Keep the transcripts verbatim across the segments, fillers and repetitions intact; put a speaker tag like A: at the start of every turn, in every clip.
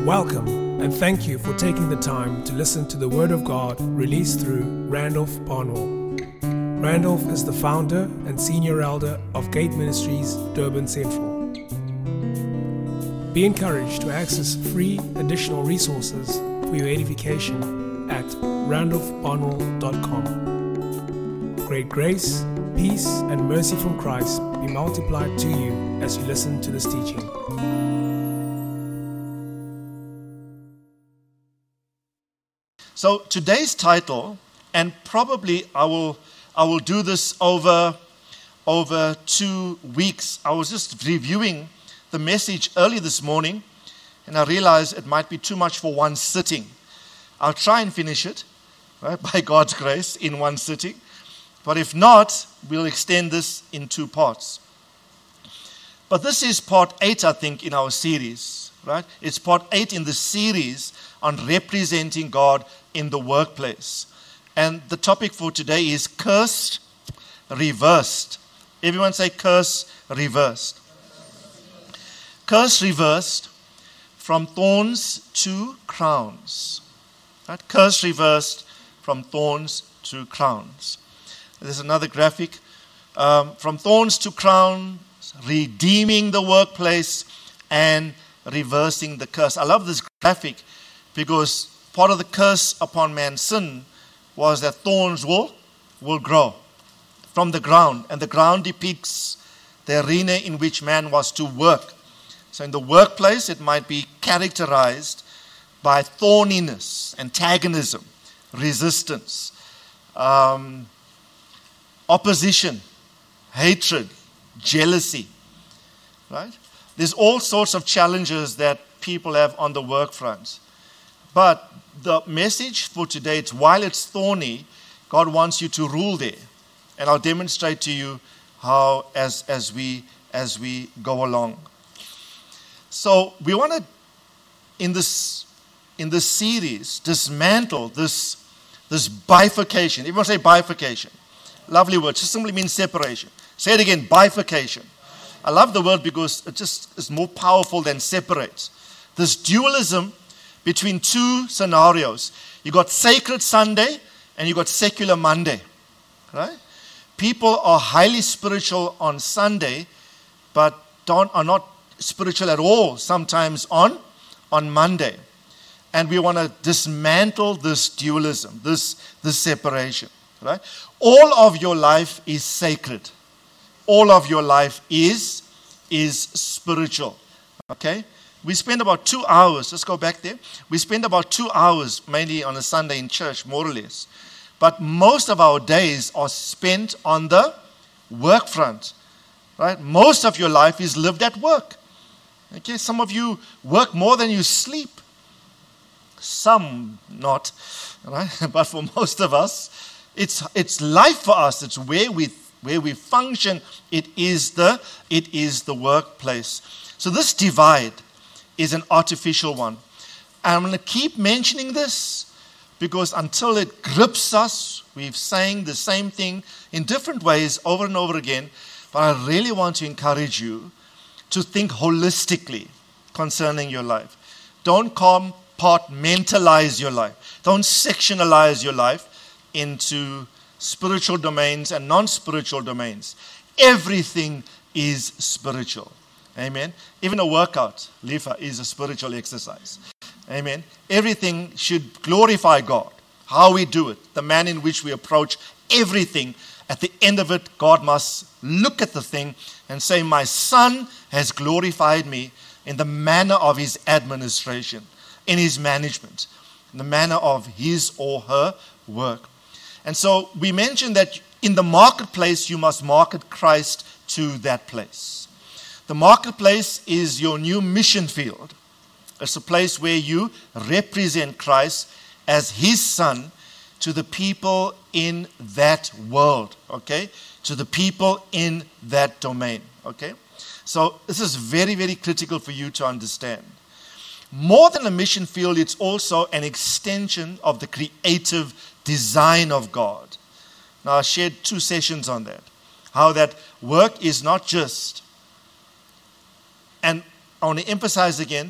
A: Welcome, and thank you for taking the time to listen to the Word of God released through Randolph Barnwell. Randolph is the founder and senior elder of Gate Ministries, Durban Central. Be encouraged to access free additional resources for your edification at randolph barnwell dot com. Great grace, peace, and mercy from Christ be multiplied to you as you listen to this teaching.
B: So today's title, and probably I will I will do this over over two weeks. I was just reviewing the message early this morning, and I realized it might be too much for one sitting. I'll try and finish it, right, by God's grace, in one sitting. But if not, we'll extend this in two parts. But this is part eight, I think, in our series, right? It's part eight in the series on representing God in the workplace. And the topic for today is cursed, reversed. Everyone say curse, reversed. Curse, reversed, from thorns to crowns. Right? Curse, reversed, from thorns to crowns. There's another graphic. Um, from thorns to crowns, redeeming the workplace and reversing the curse. I love this graphic because part of the curse upon man's sin was that thorns will, will grow from the ground. And the ground depicts the arena in which man was to work. So in the workplace, it might be characterized by thorniness, antagonism, resistance, um, opposition, hatred, jealousy, right? There's all sorts of challenges that people have on the work front. But the message for today, it's while it's thorny, God wants you to rule there. And I'll demonstrate to you how as as we as we go along. So we want to, in this in this series, dismantle this this bifurcation. Everyone say bifurcation. Lovely word. Just simply means separation. Say it again, bifurcation. I love the word because it just is more powerful than separates. This dualism between two scenarios. You got sacred Sunday and you got secular Monday. Right? People are highly spiritual on Sunday, but don't are not spiritual at all sometimes on, on Monday. And we want to dismantle this dualism, this, this separation. Right? All of your life is sacred. All of your life is, is spiritual. Okay? We spend about two hours, let's go back there. We spend about two hours mainly on a Sunday in church, more or less. But most of our days are spent on the work front. Right? Most of your life is lived at work. Okay? Some of you work more than you sleep. Some not. Right? But for most of us, it's it's life for us. It's where we where we function. It is the it is the workplace. So this divide is an artificial one. And I'm going to keep mentioning this because until it grips us, we've saying the same thing in different ways over and over again. But I really want to encourage you to think holistically concerning your life. Don't compartmentalize your life. Don't sectionalize your life into spiritual domains and non-spiritual domains. Everything is spiritual. Amen. Even a workout, Lifa, is a spiritual exercise. Amen. Everything should glorify God. How we do it, the manner in which we approach everything. At the end of it, God must look at the thing and say, my son has glorified me in the manner of his administration, in his management, in the manner of his or her work. And so we mentioned that in the marketplace, you must market Christ to that place. The marketplace is your new mission field. It's a place where you represent Christ as his son to the people in that world, okay? To the people in that domain, okay? So this is very, very critical for you to understand. More than a mission field, it's also an extension of the creative design of God. Now, I shared two sessions on that. How that work is not just, and I want to emphasize again,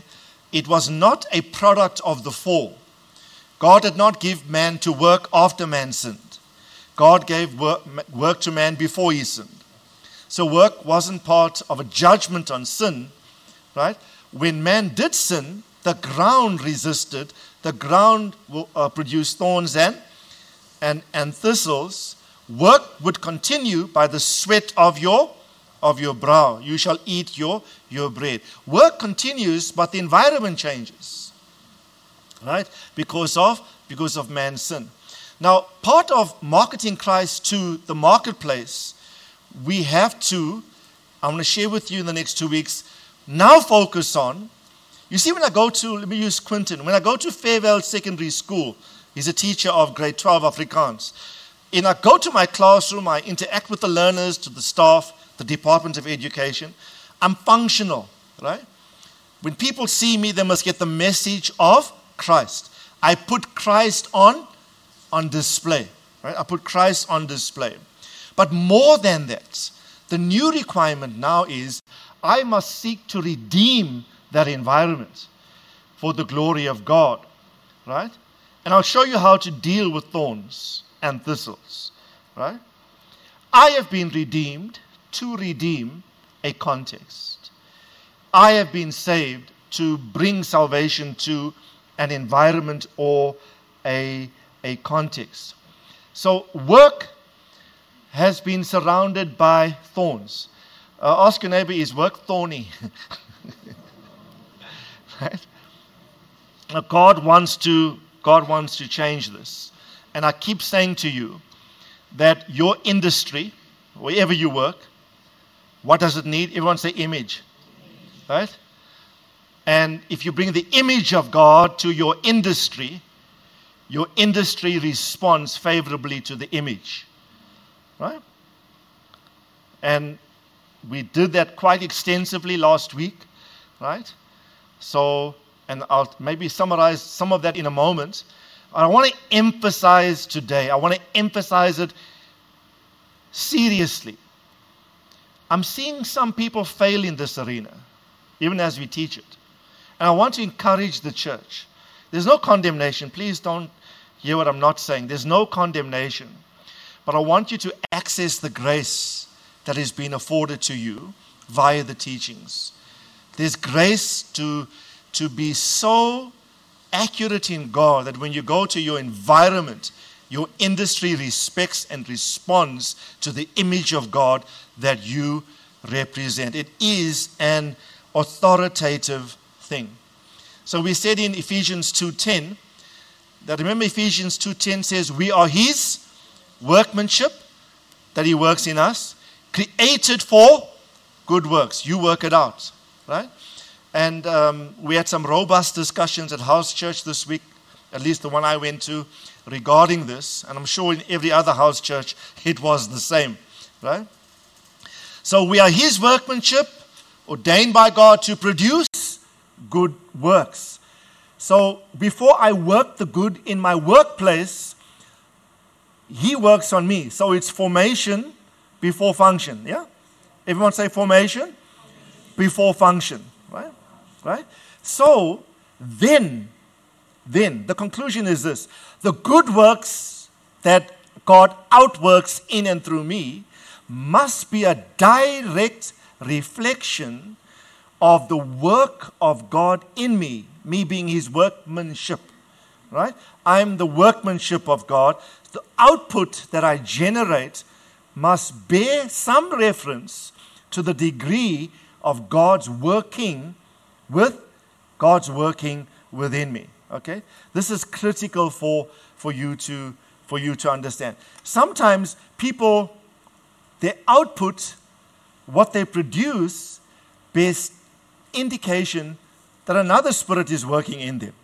B: it was not a product of the fall. God did not give man to work after man sinned. God gave work, work to man before he sinned. So work wasn't part of a judgment on sin, right? When man did sin, the ground resisted. The ground uh, produced thorns and, and, and thistles. Work would continue by the sweat of your, of your brow. You shall eat your, your bread. Work continues, but the environment changes, right? Because of, because of man's sin. Now, part of marketing Christ to the marketplace, we have to, I'm going to share with you in the next two weeks, now focus on. You see, when I go to, let me use Quinton, when I go to Fairvale Secondary School, he's a teacher of grade twelve Afrikaans. And I go to my classroom, I interact with the learners, to the staff, the Department of Education. I'm functional, right? When people see me, they must get the message of Christ. I put Christ on, on display, right? I put Christ on display. But more than that, the new requirement now is I must seek to redeem that environment for the glory of God, right? And I'll show you how to deal with thorns and thistles, right? I have been redeemed to redeem a context. I have been saved to bring salvation to an environment or a, a context. So work has been surrounded by thorns. Uh, ask your neighbor, is work thorny? Right? Now God wants to God wants to change this. And I keep saying to you that your industry, wherever you work, what does it need? Everyone say image. Right? And if you bring the image of God to your industry, your industry responds favorably to the image. Right? And we did that quite extensively last week. Right? So, and I'll maybe summarize some of that in a moment. I want to emphasize today, I want to emphasize it seriously. I'm seeing some people fail in this arena, even as we teach it. And I want to encourage the church. There's no condemnation. Please don't hear what I'm not saying. There's no condemnation. But I want you to access the grace that has been afforded to you via the teachings. There's grace to, to be so accurate in God that when you go to your environment, your industry respects and responds to the image of God that you represent. It is an authoritative thing. So we said in Ephesians two ten, that remember Ephesians two ten says, we are His workmanship, that He works in us, created for good works. You work it out, right? And um, we had some robust discussions at House Church this week, at least the one I went to, regarding this. And I'm sure in every other house church it was the same, right? So we are His workmanship, ordained by God to produce good works. So before I work the good in my workplace, He works on me. So it's formation before function, yeah? Everyone say formation before function, right? Right? So then, then the conclusion is this: the good works that God outworks in and through me must be a direct reflection of the work of God in me, me being His workmanship, right? I'm the workmanship of God. The output that I generate must bear some reference to the degree of God's working with God's working within me. Okay? This is critical for, for you to for you to understand. Sometimes people, their output, what they produce, bears indication that another spirit is working in them.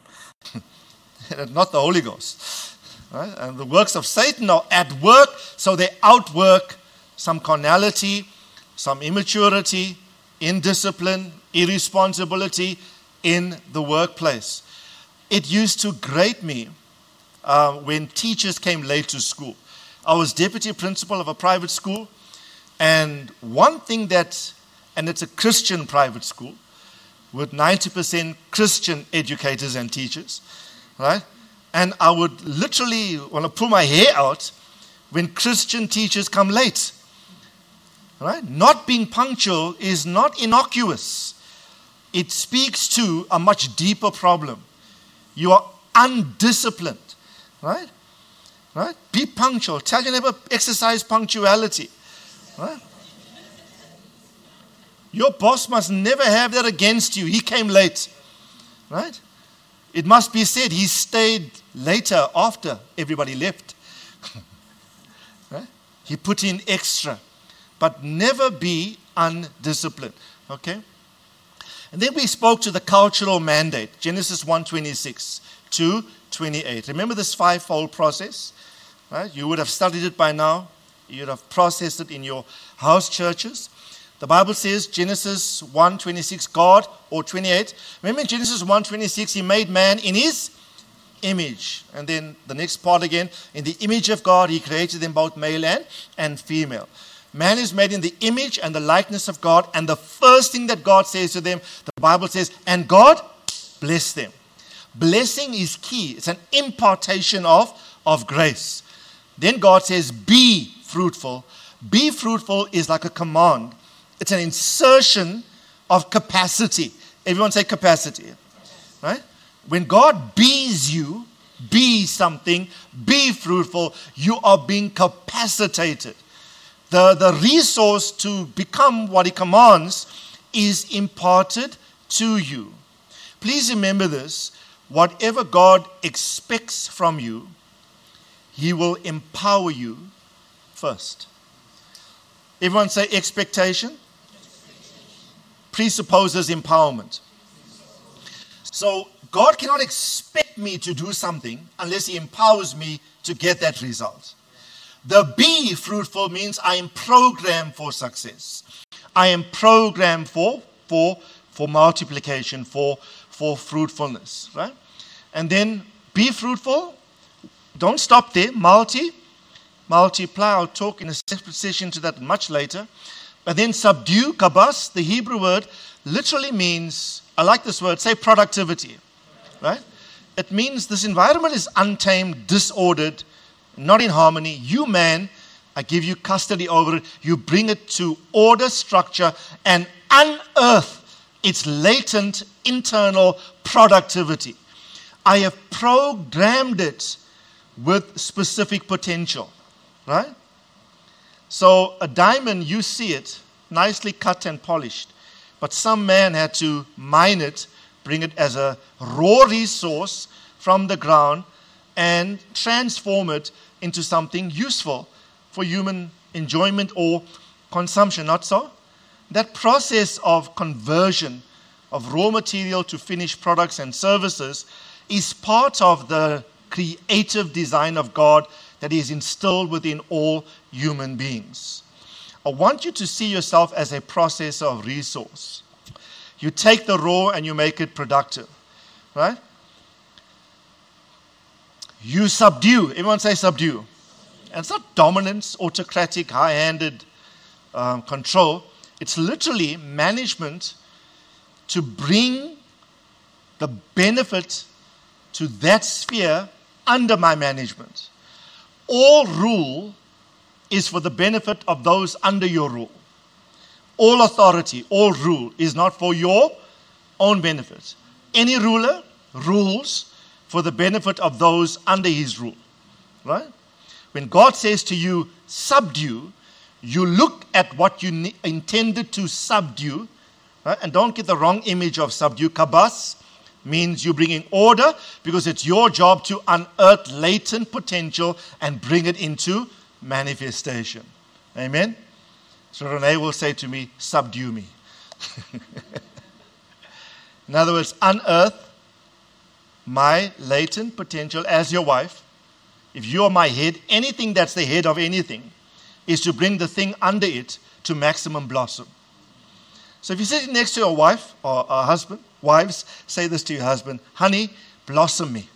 B: Not the Holy Ghost. Right? And the works of Satan are at work, so they outwork some carnality, some immaturity, indiscipline, irresponsibility in the workplace. It used to grate me uh, when teachers came late to school. I was deputy principal of a private school, and one thing that, and it's a Christian private school, with ninety percent Christian educators and teachers, right? And I would literally want to pull my hair out when Christian teachers come late, right? Not being punctual is not innocuous. It speaks to a much deeper problem. You are undisciplined, right? Right? Be punctual. Tell your neighbor, exercise punctuality, right? Your boss must never have that against you. He came late, right? It must be said he stayed later after everybody left. Right? He put in extra, but never be undisciplined, okay? And then we spoke to the cultural mandate, Genesis one twenty-six to twenty-eight. Remember this five-fold process? Right? You would have studied it by now. You would have processed it in your house churches. The Bible says, Genesis one twenty-six, God, or twenty-eight. Remember in Genesis one twenty-six, he made man in his image. And then the next part again, in the image of God, he created them both male and, and female. Man is made in the image and the likeness of God. And the first thing that God says to them, the Bible says, and God blessed them. Blessing is key. It's an impartation of, of grace. Then God says, be fruitful. Be fruitful is like a command. It's an insertion of capacity. Everyone say capacity. Right? When God bees you, be something, be fruitful, you are being capacitated. The, the resource to become what he commands is imparted to you. Please remember this. Whatever God expects from you, he will empower you first. Everyone say expectation. Presupposes empowerment. So God cannot expect me to do something unless he empowers me to get that result. The be fruitful means I am programmed for success. I am programmed for, for, for multiplication, for, for fruitfulness, right? And then be fruitful. Don't stop there. Multi, multiply. I'll talk in a separate session to that much later. But then subdue, kabas, the Hebrew word, literally means, I like this word, say productivity, right? It means this environment is untamed, disordered, not in harmony. You, man, I give you custody over it. You bring it to order, structure, and unearth its latent internal productivity. I have programmed it with specific potential, right? So a diamond, you see it, nicely cut and polished. But some man had to mine it, bring it as a raw resource from the ground, and transform it into something useful for human enjoyment or consumption, not so? That process of conversion of raw material to finished products and services is part of the creative design of God that is instilled within all human beings. I want you to see yourself as a processor of resource. You take the raw and you make it productive, right? You subdue. Everyone say subdue. And it's not dominance, autocratic, high-handed um, control. It's literally management to bring the benefit to that sphere under my management. All rule is for the benefit of those under your rule. All authority, all rule is not for your own benefit. Any ruler rules for the benefit of those under his rule. Right? When God says to you, subdue, you look at what you ne- intended to subdue, right? And don't get the wrong image of subdue. Kabas means you're bringing order because it's your job to unearth latent potential and bring it into manifestation. Amen? So Renee will say to me, subdue me. In other words, unearth my latent potential as your wife. If you're my head, anything that's the head of anything is to bring the thing under it to maximum blossom. So if you're sitting next to your wife or a husband, wives, say this to your husband, honey, blossom me.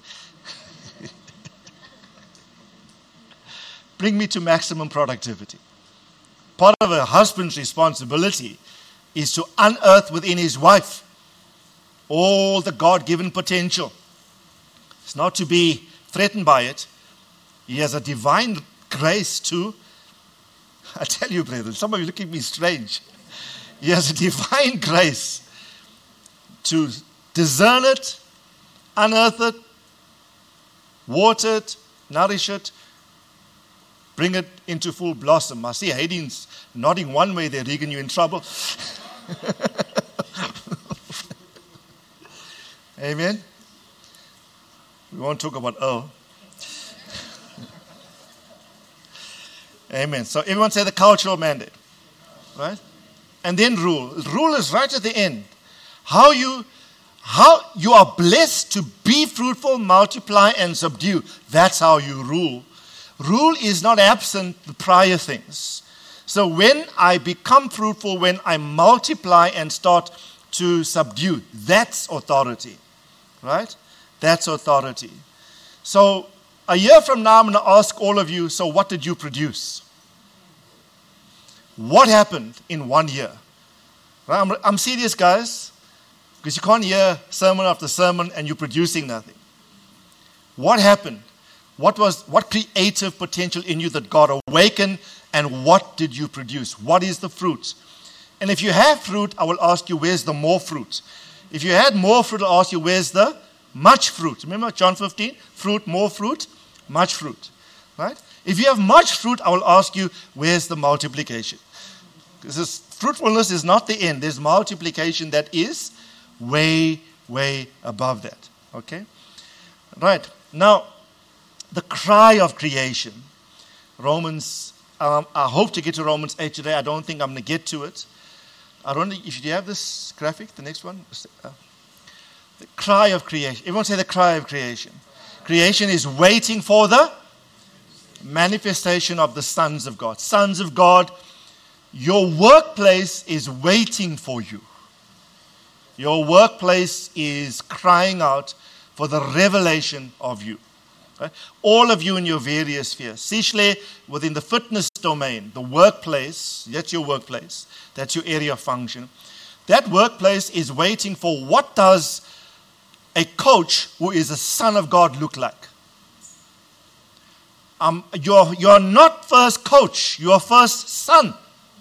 B: Bring me to maximum productivity. Part of a husband's responsibility is to unearth within his wife all the God-given potential. It's not to be threatened by it. He has a divine grace to, I tell you, brethren, some of you look at me strange. He has a divine grace to discern it, unearth it, water it, nourish it, bring it into full blossom. I see Hayden's nodding one way there, Regan, you're in trouble. Amen. We won't talk about Earl. Amen. So everyone say the cultural mandate. Right? And then rule. Rule is right at the end. How you how you are blessed to be fruitful, multiply, and subdue. That's how you rule. Rule is not absent the prior things. So when I become fruitful, when I multiply and start to subdue, that's authority. Right? That's authority. So a year from now, I'm going to ask all of you, so what did you produce? What happened in one year? Right? I'm, I'm serious, guys, because you can't hear sermon after sermon and you're producing nothing. What happened? What was what creative potential in you that God awakened, and what did you produce? What is the fruit? And if you have fruit, I will ask you, where's the more fruit? If you had more fruit, I'll ask you, where's the much fruit? Remember John fifteen? Fruit, more fruit, much fruit. Right? If you have much fruit, I will ask you, where's the multiplication? Because fruitfulness is not the end. There's multiplication that is way, way above that. Okay? Right. Now, the cry of creation. Romans, um, I hope to get to Romans eight today. I don't think I'm going to get to it. I don't know if you have this graphic, the next one. Uh, the cry of creation. Everyone say the cry of creation. Creation is waiting for the manifestation of the sons of God. Sons of God, your workplace is waiting for you. Your workplace is crying out for the revelation of you. Right? All of you in your various spheres. Sishle, within the fitness domain, the workplace, that's your workplace, that's your area of function. That workplace is waiting for what does a coach who is a son of God look like. Um, you're, you're not first coach, you're first son.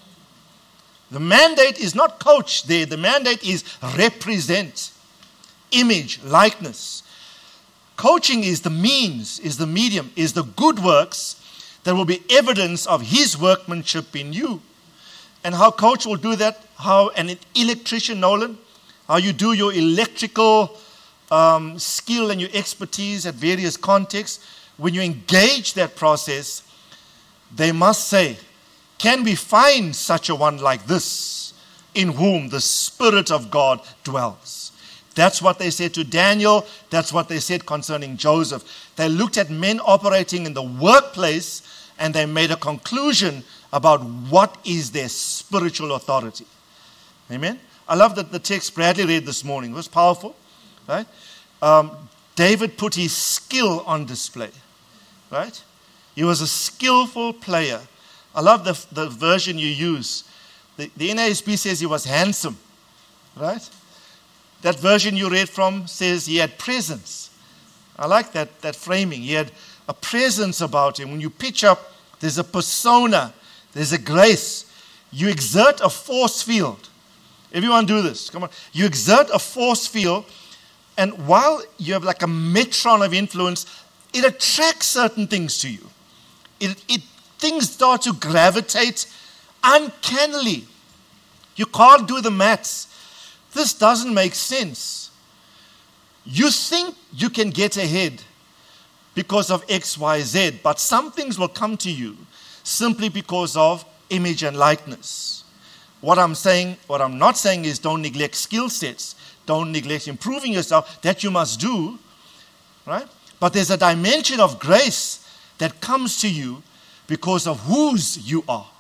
B: The mandate is not coach there, the mandate is represent, image, likeness. Coaching is the means, is the medium, is the good works that will be evidence of his workmanship in you. And how coach will do that, how an electrician, Nolan, how you do your electrical um, skill and your expertise at various contexts, when you engage that process, they must say, can we find such a one like this, in whom the Spirit of God dwells? That's what they said to Daniel. That's what they said concerning Joseph. They looked at men operating in the workplace and they made a conclusion about what is their spiritual authority. Amen? I love that the text Bradley read this morning. It was powerful. Right? Um, David put his skill on display. Right? He was a skillful player. I love the, the version you use. The, the N A S B says he was handsome. Right? That version you read from says he had presence. I like that, that framing. He had a presence about him. When you pitch up, there's a persona, there's a grace. You exert a force field. Everyone do this. Come on. You exert a force field, and while you have like a metron of influence, it attracts certain things to you. It, it things start to gravitate uncannily. You can't do the maths. This doesn't make sense. You think you can get ahead because of X, Y, Z, but some things will come to you simply because of image and likeness. What I'm saying, what I'm not saying is don't neglect skill sets, don't neglect improving yourself. That you must do, right? But there's a dimension of grace that comes to you because of whose you are,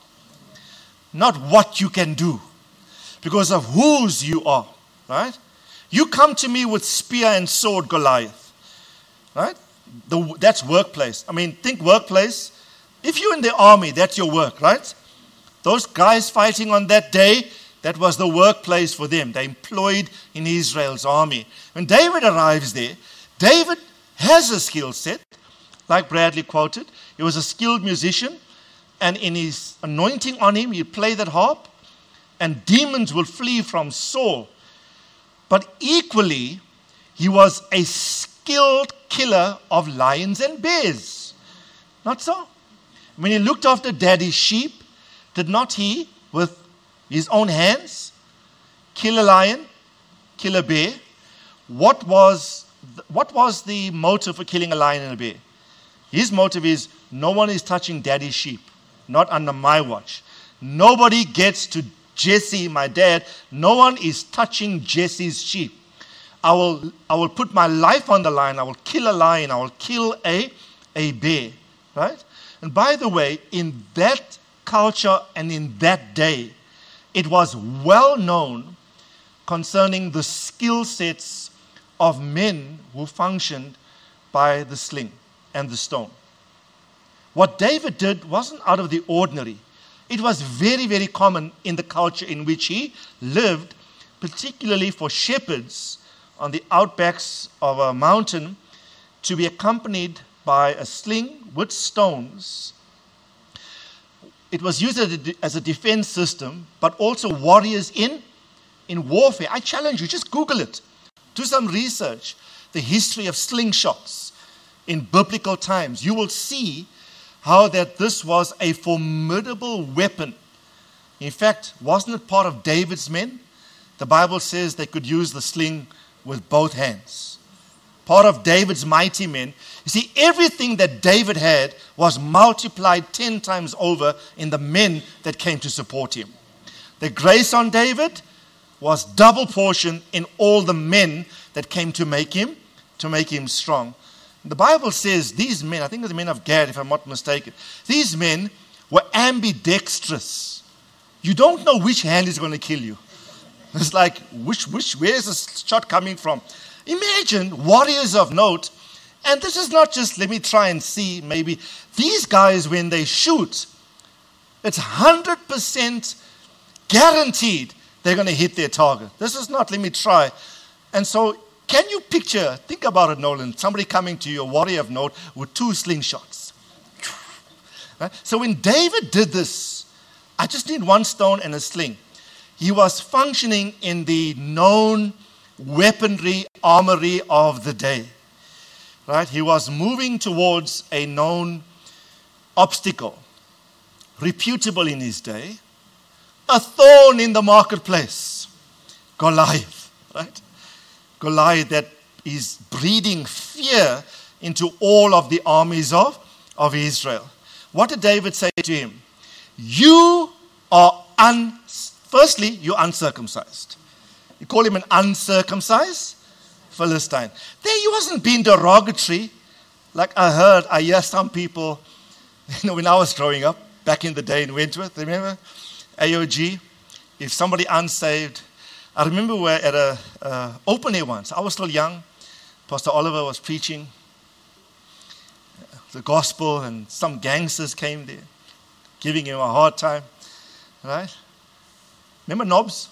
B: not what you can do. Because of whose you are, right? You come to me with spear and sword, Goliath, right? The, that's workplace. I mean, think workplace. If you're in the army, that's your work, right? Those guys fighting on that day, That was the workplace for them. They employed in Israel's army. When David arrives there, David has a skill set, like Bradley quoted. He was a skilled musician, and in his anointing on him, he'd play that harp, and demons will flee from Saul. But equally, he was a skilled killer of lions and bears. Not so? When he looked after daddy's sheep, did not he, with his own hands, kill a lion, kill a bear? What was, what was the motive for killing a lion and a bear? His motive is, no one is touching daddy's sheep, not under my watch. Nobody gets to Jesse, my dad. No one is touching Jesse's sheep. I will, I will put my life on the line. I will kill a lion. I will kill a, a bear. Right? And by the way, in that culture and in that day, it was well known concerning the skill sets of men who functioned by the sling and the stone. What David did wasn't out of the ordinary. It was very, very common in the culture in which he lived, particularly for shepherds on the outbacks of a mountain, to be accompanied by a sling with stones. It was used as a, as a defense system, but also warriors in, in warfare. I challenge you, just Google it. Do some research. The history of slingshots in biblical times. You will see how that this was a formidable weapon. In fact, wasn't it part of David's men? The Bible says they could use the sling with both hands. Part of David's mighty men. You see, everything that David had was multiplied ten times over in the men that came to support him. The grace on David was double portion in all the men that came to make him, to make him strong. The Bible says these men, I think it's the men of Gad, if I'm not mistaken, these men were ambidextrous. You don't know which hand is going to kill you. It's like, which, which, where is this shot coming from? Imagine warriors of note, and this is not just, let me try and see, maybe. These guys, when they shoot, it's one hundred percent guaranteed they're going to hit their target. This is not, let me try. And so, can you picture, think about it, Nolan, somebody coming to you, a warrior of note, with two slingshots. Right? So when David did this, I just need one stone and a sling. He was functioning in the known weaponry, armory of the day. Right? He was moving towards a known obstacle, reputable in his day, a thorn in the marketplace, Goliath. Right? Goliath that is breeding fear into all of the armies of, of Israel. What did David say to him? You are un. Firstly, you're uncircumcised. You call him an uncircumcised Philistine. There he wasn't being derogatory. Like I heard, I hear some people, you know, when I was growing up, back in the day in Wentworth, remember? A O G. If somebody unsaved, I remember we were at an uh, open air once. I was still young. Pastor Oliver was preaching the gospel, and some gangsters came there, giving him a hard time. Right? Remember Nobs?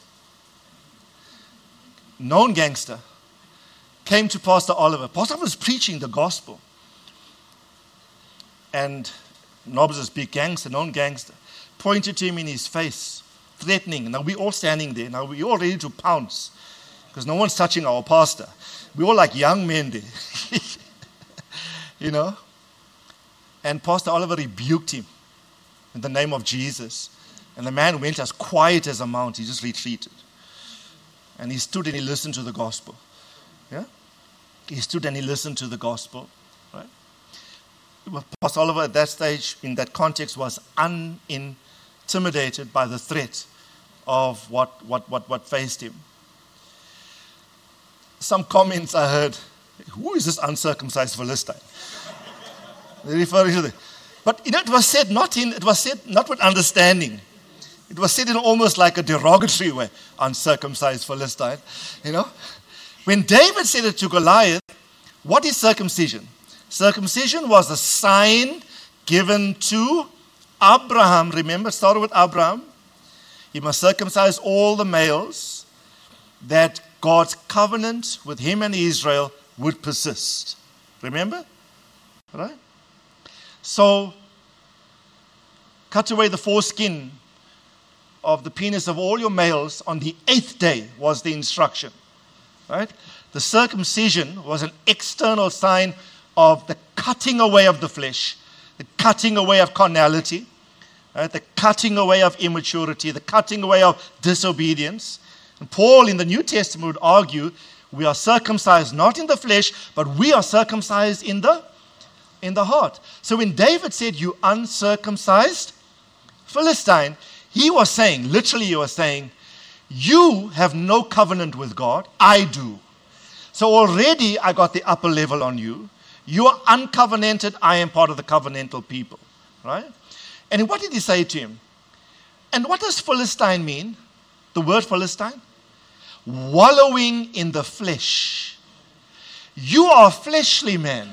B: Known gangster. Came to Pastor Oliver. Pastor Oliver was preaching the gospel. And Nobs is big gangster, known gangster. Pointed to him in his face, threatening. Now we're all standing there. Now we're all ready to pounce. Because no one's touching our pastor. We're all like young men there. You know? And Pastor Oliver rebuked him in the name of Jesus. And the man went as quiet as a mount. He just retreated. And he stood and he listened to the gospel. Yeah? He stood and he listened to the gospel. Right? Pastor Oliver at that stage, in that context, was unintimidated by the threat of what, what, what, what faced him. Some comments I heard, who is this uncircumcised Philistine? They refer to it. But you know, it was said not in, it was said not with understanding. It was said in almost like a derogatory way, uncircumcised Philistine. You know? When David said it to Goliath, what is circumcision? Circumcision was a sign given to Abraham. Remember, it started with Abraham. He must circumcise all the males, that God's covenant with him and Israel would persist. Remember? Right? So, cut away the foreskin of the penis of all your males on the eighth day was the instruction. Right? The circumcision was an external sign of the cutting away of the flesh, the cutting away of carnality, right? The cutting away of immaturity, the cutting away of disobedience. And Paul in the New Testament would argue we are circumcised not in the flesh, but we are circumcised in the in the heart. So when David said, you uncircumcised Philistine, he was saying, literally he was saying, you have no covenant with God, I do. So already I got the upper level on you. You are uncovenanted, I am part of the covenantal people. Right? And what did he say to him? And what does Philistine mean? The word Philistine? Wallowing in the flesh. You are a fleshly man.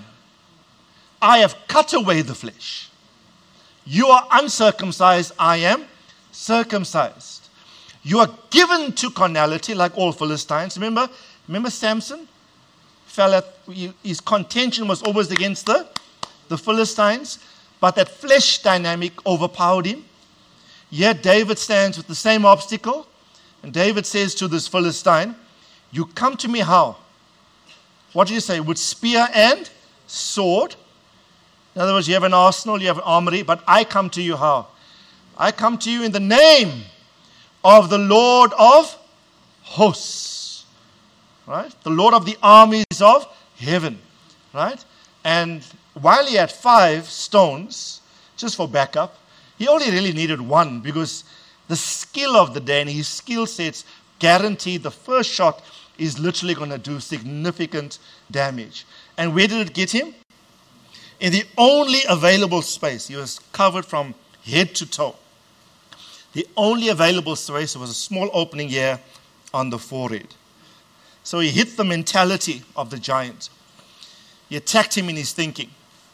B: I have cut away the flesh. You are uncircumcised, I am circumcised. You are given to carnality like all Philistines. Remember, remember Samson? Fell at, his contention was always against the, the Philistines, but that flesh dynamic overpowered him. Yet David stands with the same obstacle, and David says to this Philistine, you come to me how? What do you say? With spear and sword. In other words, you have an arsenal, you have an armory, but I come to you how? I come to you in the name of the Lord of hosts. Right? The Lord of the armies of heaven. Right? And while he had five stones, just for backup, he only really needed one because the skill of the day and his skill sets guaranteed the first shot is literally going to do significant damage. And where did it get him? In the only available space. He was covered from head to toe. The only available space was a small opening here on the forehead. So he hit the mentality of the giant. He attacked him in his thinking.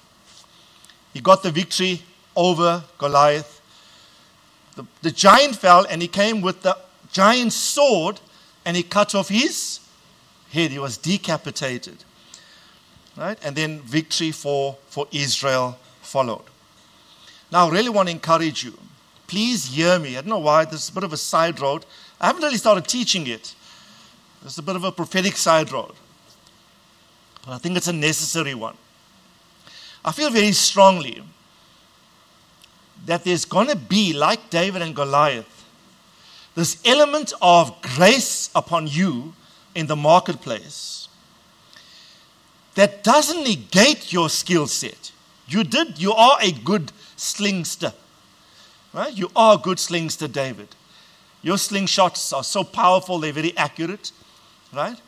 B: He got the victory over Goliath. The, the giant fell and he came with the giant's sword and he cut off his head. He was decapitated. Right? And then victory for, for Israel followed. Now I really want to encourage you. Please hear me. I don't know why. This is a bit of a side road. I haven't really started teaching it. It's a bit of a prophetic side road. But I think it's a necessary one. I feel very strongly that there's going to be, like David and Goliath, this element of grace upon you in the marketplace that doesn't negate your skill set. You did, you are a good slingster. Right? You are a good slingster, David. Your slingshots are so powerful, they're very accurate. Right?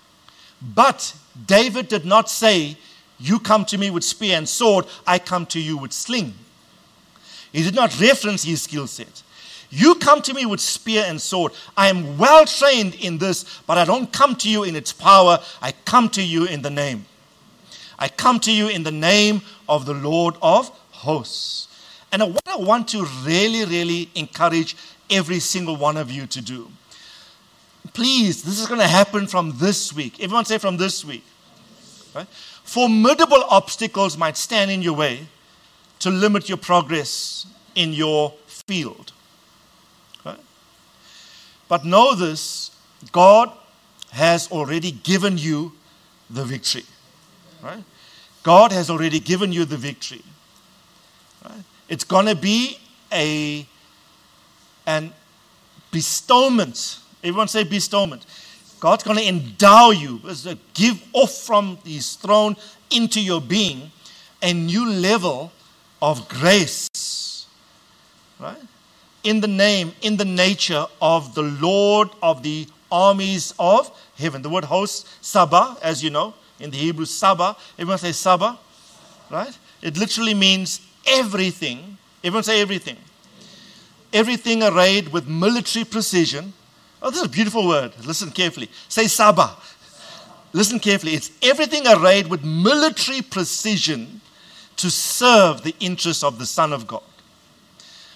B: But David did not say, you come to me with spear and sword, I come to you with sling. He did not reference his skill set. You come to me with spear and sword. I am well trained in this, but I don't come to you in its power. I come to you in the name. I come to you in the name of the Lord of hosts. And what I want to really, really encourage every single one of you to do. Please, this is going to happen from this week. Everyone say from this week. Right? Formidable obstacles might stand in your way to limit your progress in your field. Right? But know this, God has already given you the victory. Right? God has already given you the victory. Right? It's going to be a an bestowment. Everyone say bestowment. God's going to endow you, give off from his throne into your being a new level of grace. Right? In the name, in the nature of the Lord of the armies of heaven. The word host, Sabah, as you know, in the Hebrew, Sabah. Everyone say Sabah. Right? It literally means everything. Everyone say everything. Everything arrayed with military precision. Oh, this is a beautiful word. Listen carefully. Say Sabah. Listen carefully. It's everything arrayed with military precision to serve the interests of the Son of God.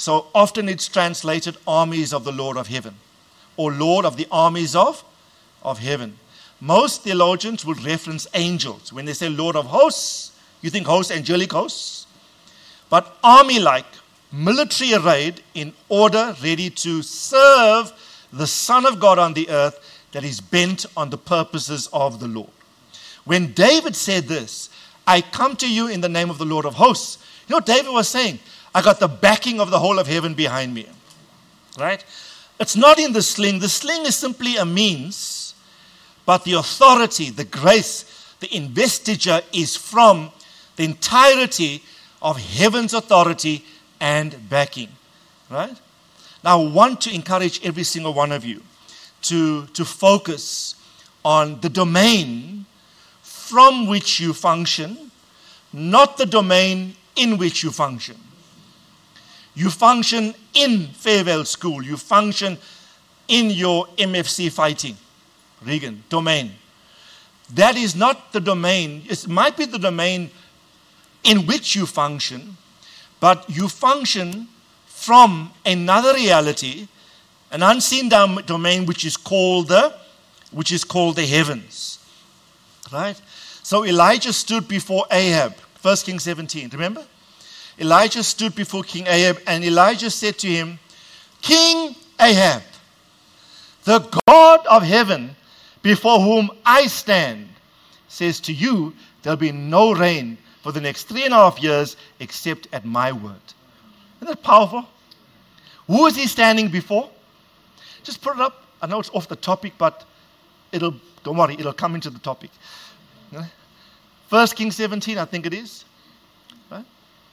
B: So often it's translated armies of the Lord of heaven, or Lord of the armies of, of heaven. Most theologians would reference angels. When they say Lord of hosts, you think hosts, angelic hosts. But army-like, military arrayed in order, ready to serve the Son of God on the earth that is bent on the purposes of the Lord. When David said this, I come to you in the name of the Lord of hosts. You know what David was saying? I got the backing of the whole of heaven behind me. Right? It's not in the sling. The sling is simply a means, but the authority, the grace, the investiture is from the entirety of heaven's authority and backing. Right? Now, I want to encourage every single one of you to, to focus on the domain from which you function, not the domain in which you function. You function in Fairvale School. You function in your M F C fighting. Regan, domain. That is not the domain. It might be the domain in which you function, but you function from another reality, an unseen dom- domain which is called the, which is called the heavens. Right? So Elijah stood before Ahab. First Kings seventeen, remember? Elijah stood before King Ahab, and Elijah said to him, King Ahab, the God of heaven before whom I stand, says to you, there'll be no rain for the next three and a half years except at my word. Isn't that powerful? Who is he standing before? Just put it up. I know it's off the topic, but it'll, don't worry, it'll come into the topic. First Kings seventeen, I think it is. Right?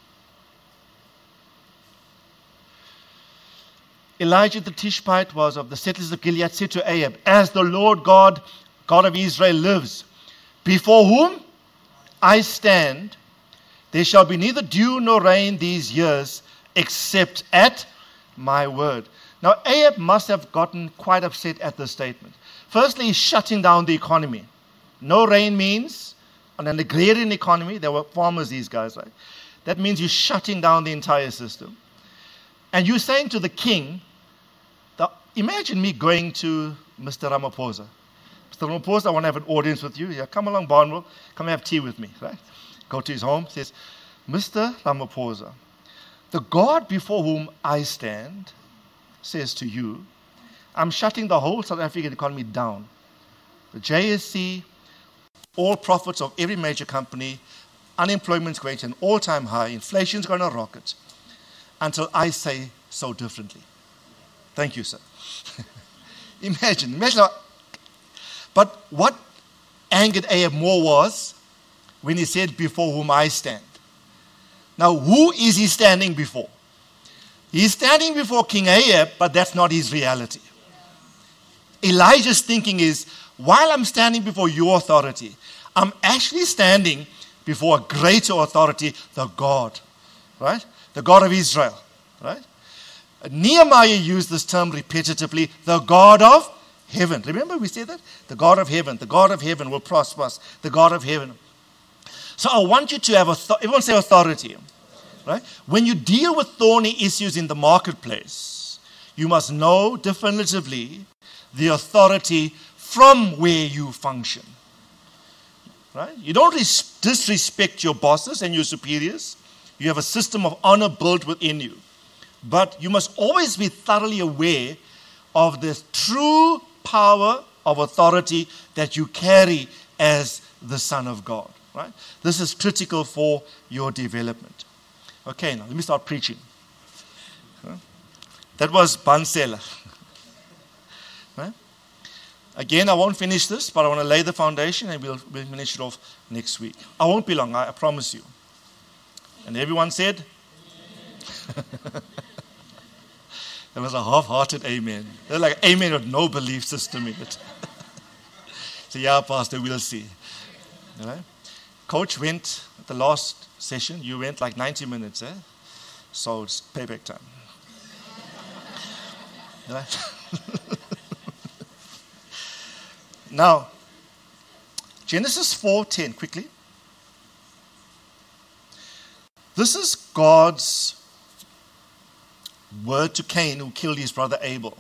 B: Elijah the Tishbite was of the settlers of Gilead, said to Ahab, as the Lord God, God of Israel lives, before whom I stand, there shall be neither dew nor rain these years, except at my word. Now, Ahab must have gotten quite upset at this statement. Firstly, he's shutting down the economy. No rain means, on an agrarian economy, there were farmers, these guys, right? That means you're shutting down the entire system. And you're saying to the king, the, imagine me going to Mister Ramaphosa. Mister Ramaphosa, I want to have an audience with you. Yeah, come along, Barnwell. Come have tea with me, right? Go to his home. Says, Mister Ramaphosa, the God before whom I stand says to you, I'm shutting the whole South African economy down. The J S C, all profits of every major company, unemployment's going to an all-time high, inflation's going to rocket, until I say so differently. Thank you, sir. imagine, imagine. How, but what angered Ahab more was when he said, before whom I stand. Now, who is he standing before? He's standing before King Ahab, but that's not his reality. Elijah's thinking is, while I'm standing before your authority, I'm actually standing before a greater authority, the God, right? The God of Israel, right? Nehemiah used this term repetitively, the God of heaven. Remember we said that? The God of heaven. The God of heaven will prosper us. The God of heaven. So I want you to have, authority. Everyone say authority, right? When you deal with thorny issues in the marketplace, you must know definitively the authority from where you function. Right? You don't res- disrespect your bosses and your superiors. You have a system of honor built within you. But you must always be thoroughly aware of the true power of authority that you carry as the Son of God. Right? This is critical for your development. Okay, now let me start preaching. That was Bansela. Right? Again, I won't finish this, but I want to lay the foundation and we'll, we'll finish it off next week. I won't be long, I, I promise you. And everyone said? It was a half-hearted amen. They're like amen with no belief system in it. So yeah, Pastor, we'll see. All right? Coach went at the last session. You went like ninety minutes, eh? So it's payback time. All right? Now, Genesis four ten, quickly. This is God's word to Cain, who killed his brother Abel.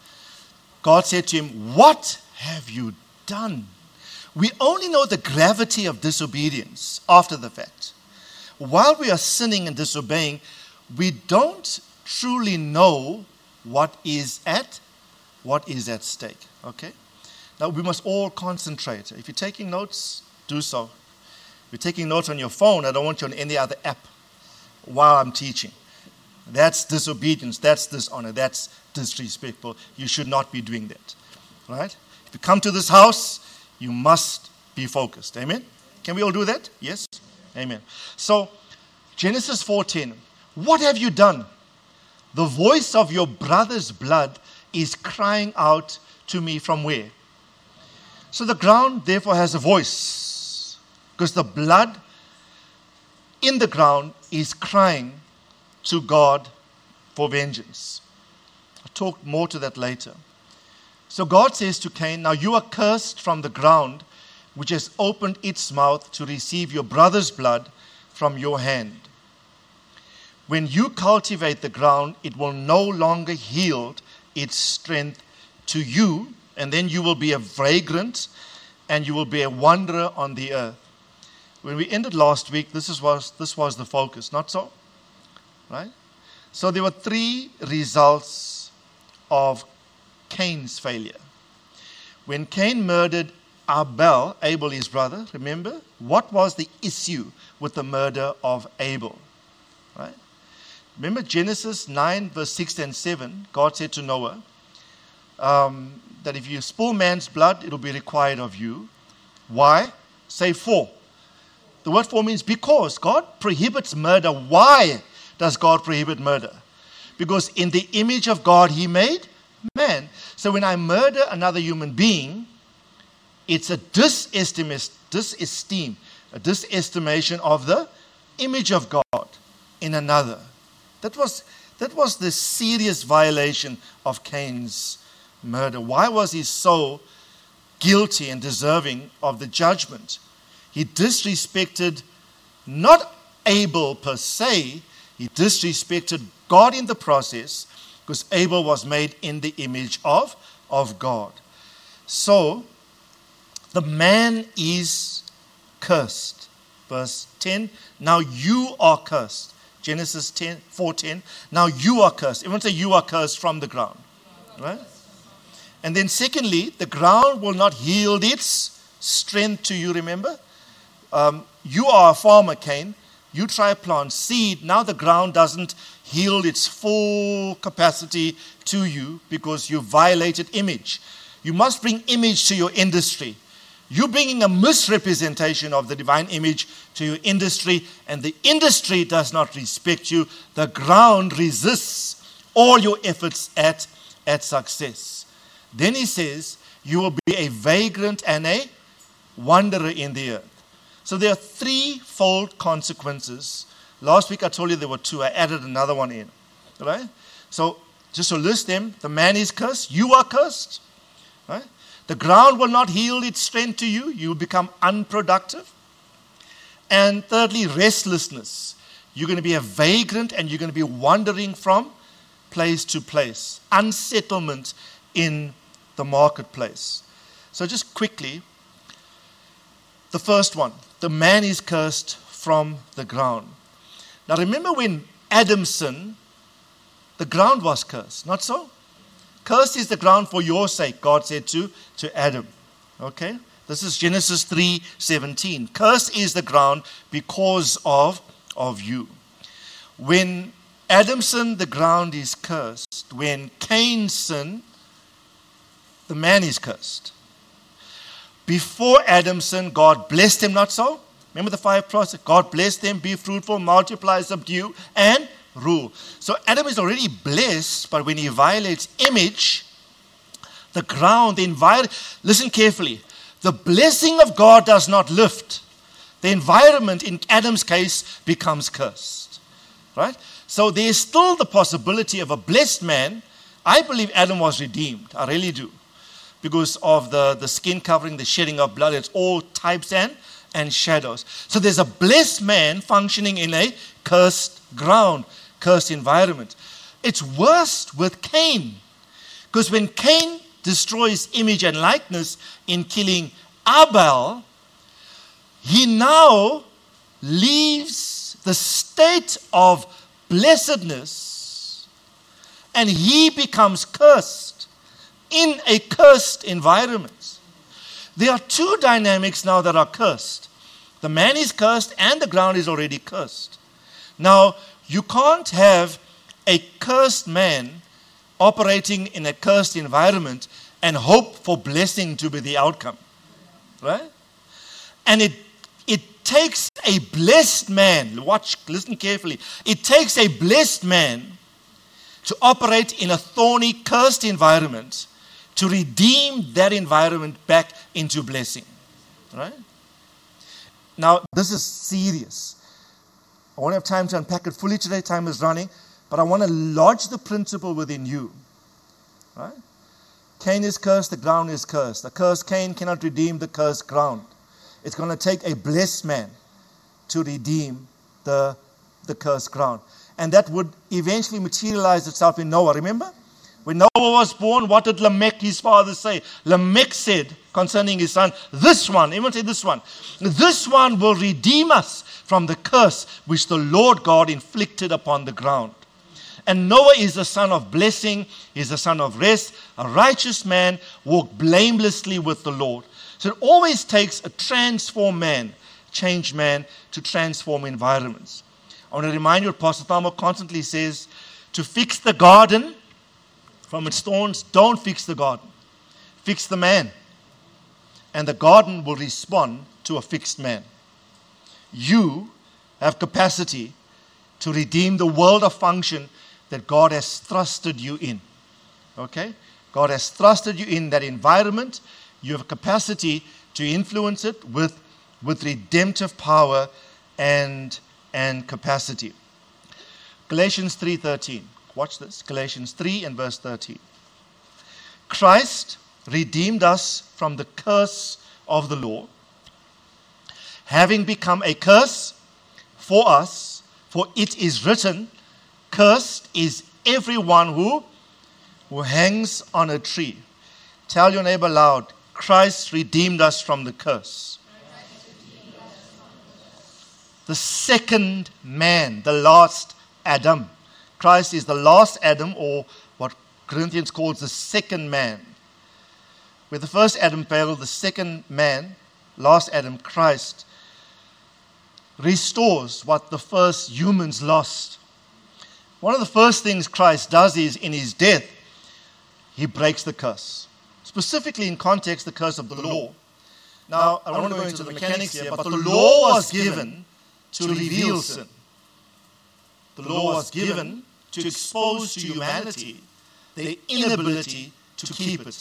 B: God said to him, "What have you done?" We only know the gravity of disobedience after the fact. While we are sinning and disobeying, we don't truly know what is at what is at stake. Okay? Now we must all concentrate. If you're taking notes, do so. If you're taking notes on your phone, I don't want you on any other app while I'm teaching. That's disobedience, that's dishonor, that's disrespectful. You should not be doing that. Right? If you come to this house, you must be focused. Amen? Can we all do that? Yes? Amen. So, Genesis fourteen. What have you done? The voice of your brother's blood is crying out to me from where? So the ground therefore has a voice, because the blood in the ground is crying to God for vengeance. I'll talk more to that later. So God says to Cain, "Now you are cursed from the ground, which has opened its mouth to receive your brother's blood from your hand. When you cultivate the ground, it will no longer yield its strength to you, and then you will be a vagrant and you will be a wanderer on the earth." When we ended last week, this is was this was the focus, not so? Right? So there were three results of Cain's failure. When Cain murdered Abel, Abel his brother, remember, what was the issue with the murder of Abel? Right? Remember Genesis nine, verse six and seven, God said to Noah, um, that if you spill man's blood, it will be required of you. Why? Say for. The word for means because. God prohibits murder. Why does God prohibit murder? Because in the image of God, He made man. So when I murder another human being, it's a disestimation, disesteem, a disestimation of the image of God in another. That was, that was the serious violation of Cain's murder. Why was he so guilty and deserving of the judgment? He disrespected not Abel per se, he disrespected God in the process, because Abel was made in the image of, of God. So, the man is cursed. Verse ten, now you are cursed. Genesis ten, four ten, now you are cursed. Everyone say you are cursed from the ground. Right? And then secondly, the ground will not yield its strength to you, remember? Um, you are a farmer, Cain. You try to plant seed. Now the ground doesn't yield its full capacity to you because you violated image. You must bring image to your industry. You're bringing a misrepresentation of the divine image to your industry, and the industry does not respect you. The ground resists all your efforts at, at success. Then he says, you will be a vagrant and a wanderer in the earth. So there are threefold consequences. Last week I told you there were two. I added another one in. Right? So just to list them, the man is cursed. You are cursed. Right? The ground will not yield its strength to you. You will become unproductive. And thirdly, restlessness. You're going to be a vagrant and you're going to be wandering from place to place. Unsettlement in the marketplace. So just quickly, the first one, the man is cursed from the ground. Now remember when Adam sinned, the ground was cursed, not so? Cursed is the ground for your sake, God said to, to Adam. Okay? This is Genesis three seventeen. Cursed is the ground because of, of you. When Adam sinned, the ground is cursed. When Cain sinned, the man is cursed. Before Adam sinned, God blessed him, not so? Remember the five process? God blessed them, be fruitful, multiply, subdue, and rule. So Adam is already blessed, but when he violates image, the ground, the environment, listen carefully, the blessing of God does not lift. The environment, in Adam's case, becomes cursed. Right? So there is still the possibility of a blessed man. I believe Adam was redeemed. I really do. Because of the, the skin covering, the shedding of blood, it's all types and, and shadows. So there's a blessed man functioning in a cursed ground, cursed environment. it's worse with Cain. Because when Cain destroys image and likeness in killing Abel, he now leaves the state of blessedness and he becomes cursed in a cursed environment. There are two dynamics now that are cursed. The man is cursed and the ground is already cursed. Now, you can't have a cursed man operating in a cursed environment and hope for blessing to be the outcome. Right? And it it takes a blessed man, watch, listen carefully. It takes a blessed man to operate in a thorny, cursed environment to redeem that environment back into blessing. Right? Now, this is serious. I won't have time to unpack it fully today. Time is running. But I want to lodge the principle within you. Right? Cain is cursed, the ground is cursed. The cursed Cain cannot redeem the cursed ground. It's going to take a blessed man to redeem the, the cursed ground. And that would eventually materialize itself in Noah. Remember? When Noah was born, what did Lamech, his father, say? Lamech said concerning his son, this one, everyone say this one, this one will redeem us from the curse which the Lord God inflicted upon the ground. And Noah is the son of blessing, he's the son of rest. A righteous man walked blamelessly with the Lord. So it always takes a transformed man, changed man, to transform environments. I want to remind you what Pastor Thelma constantly says, to fix the garden from its thorns, don't fix the garden. Fix the man. And the garden will respond to a fixed man. You have capacity to redeem the world of function that God has thrusted you in. Okay? God has thrusted you in that environment. You have capacity to influence it with, with redemptive power and, and capacity. Galatians three thirteen. Watch this. Galatians three and verse thirteen. Christ redeemed us from the curse of the law, having become a curse for us, for it is written, cursed is everyone who, who hangs on a tree. Tell your neighbor loud, Christ redeemed us from the curse. The second man, the last Adam. Christ is the last Adam, or what Corinthians calls the second man. Where the first Adam failed, the second man, last Adam, Christ, restores what the first humans lost. One of the first things Christ does is, in his death, he breaks the curse. Specifically in context, the curse of the law. Now, I don't want to go into the mechanics here, but the law was given to reveal sin. The law was given to expose to humanity their inability to keep it.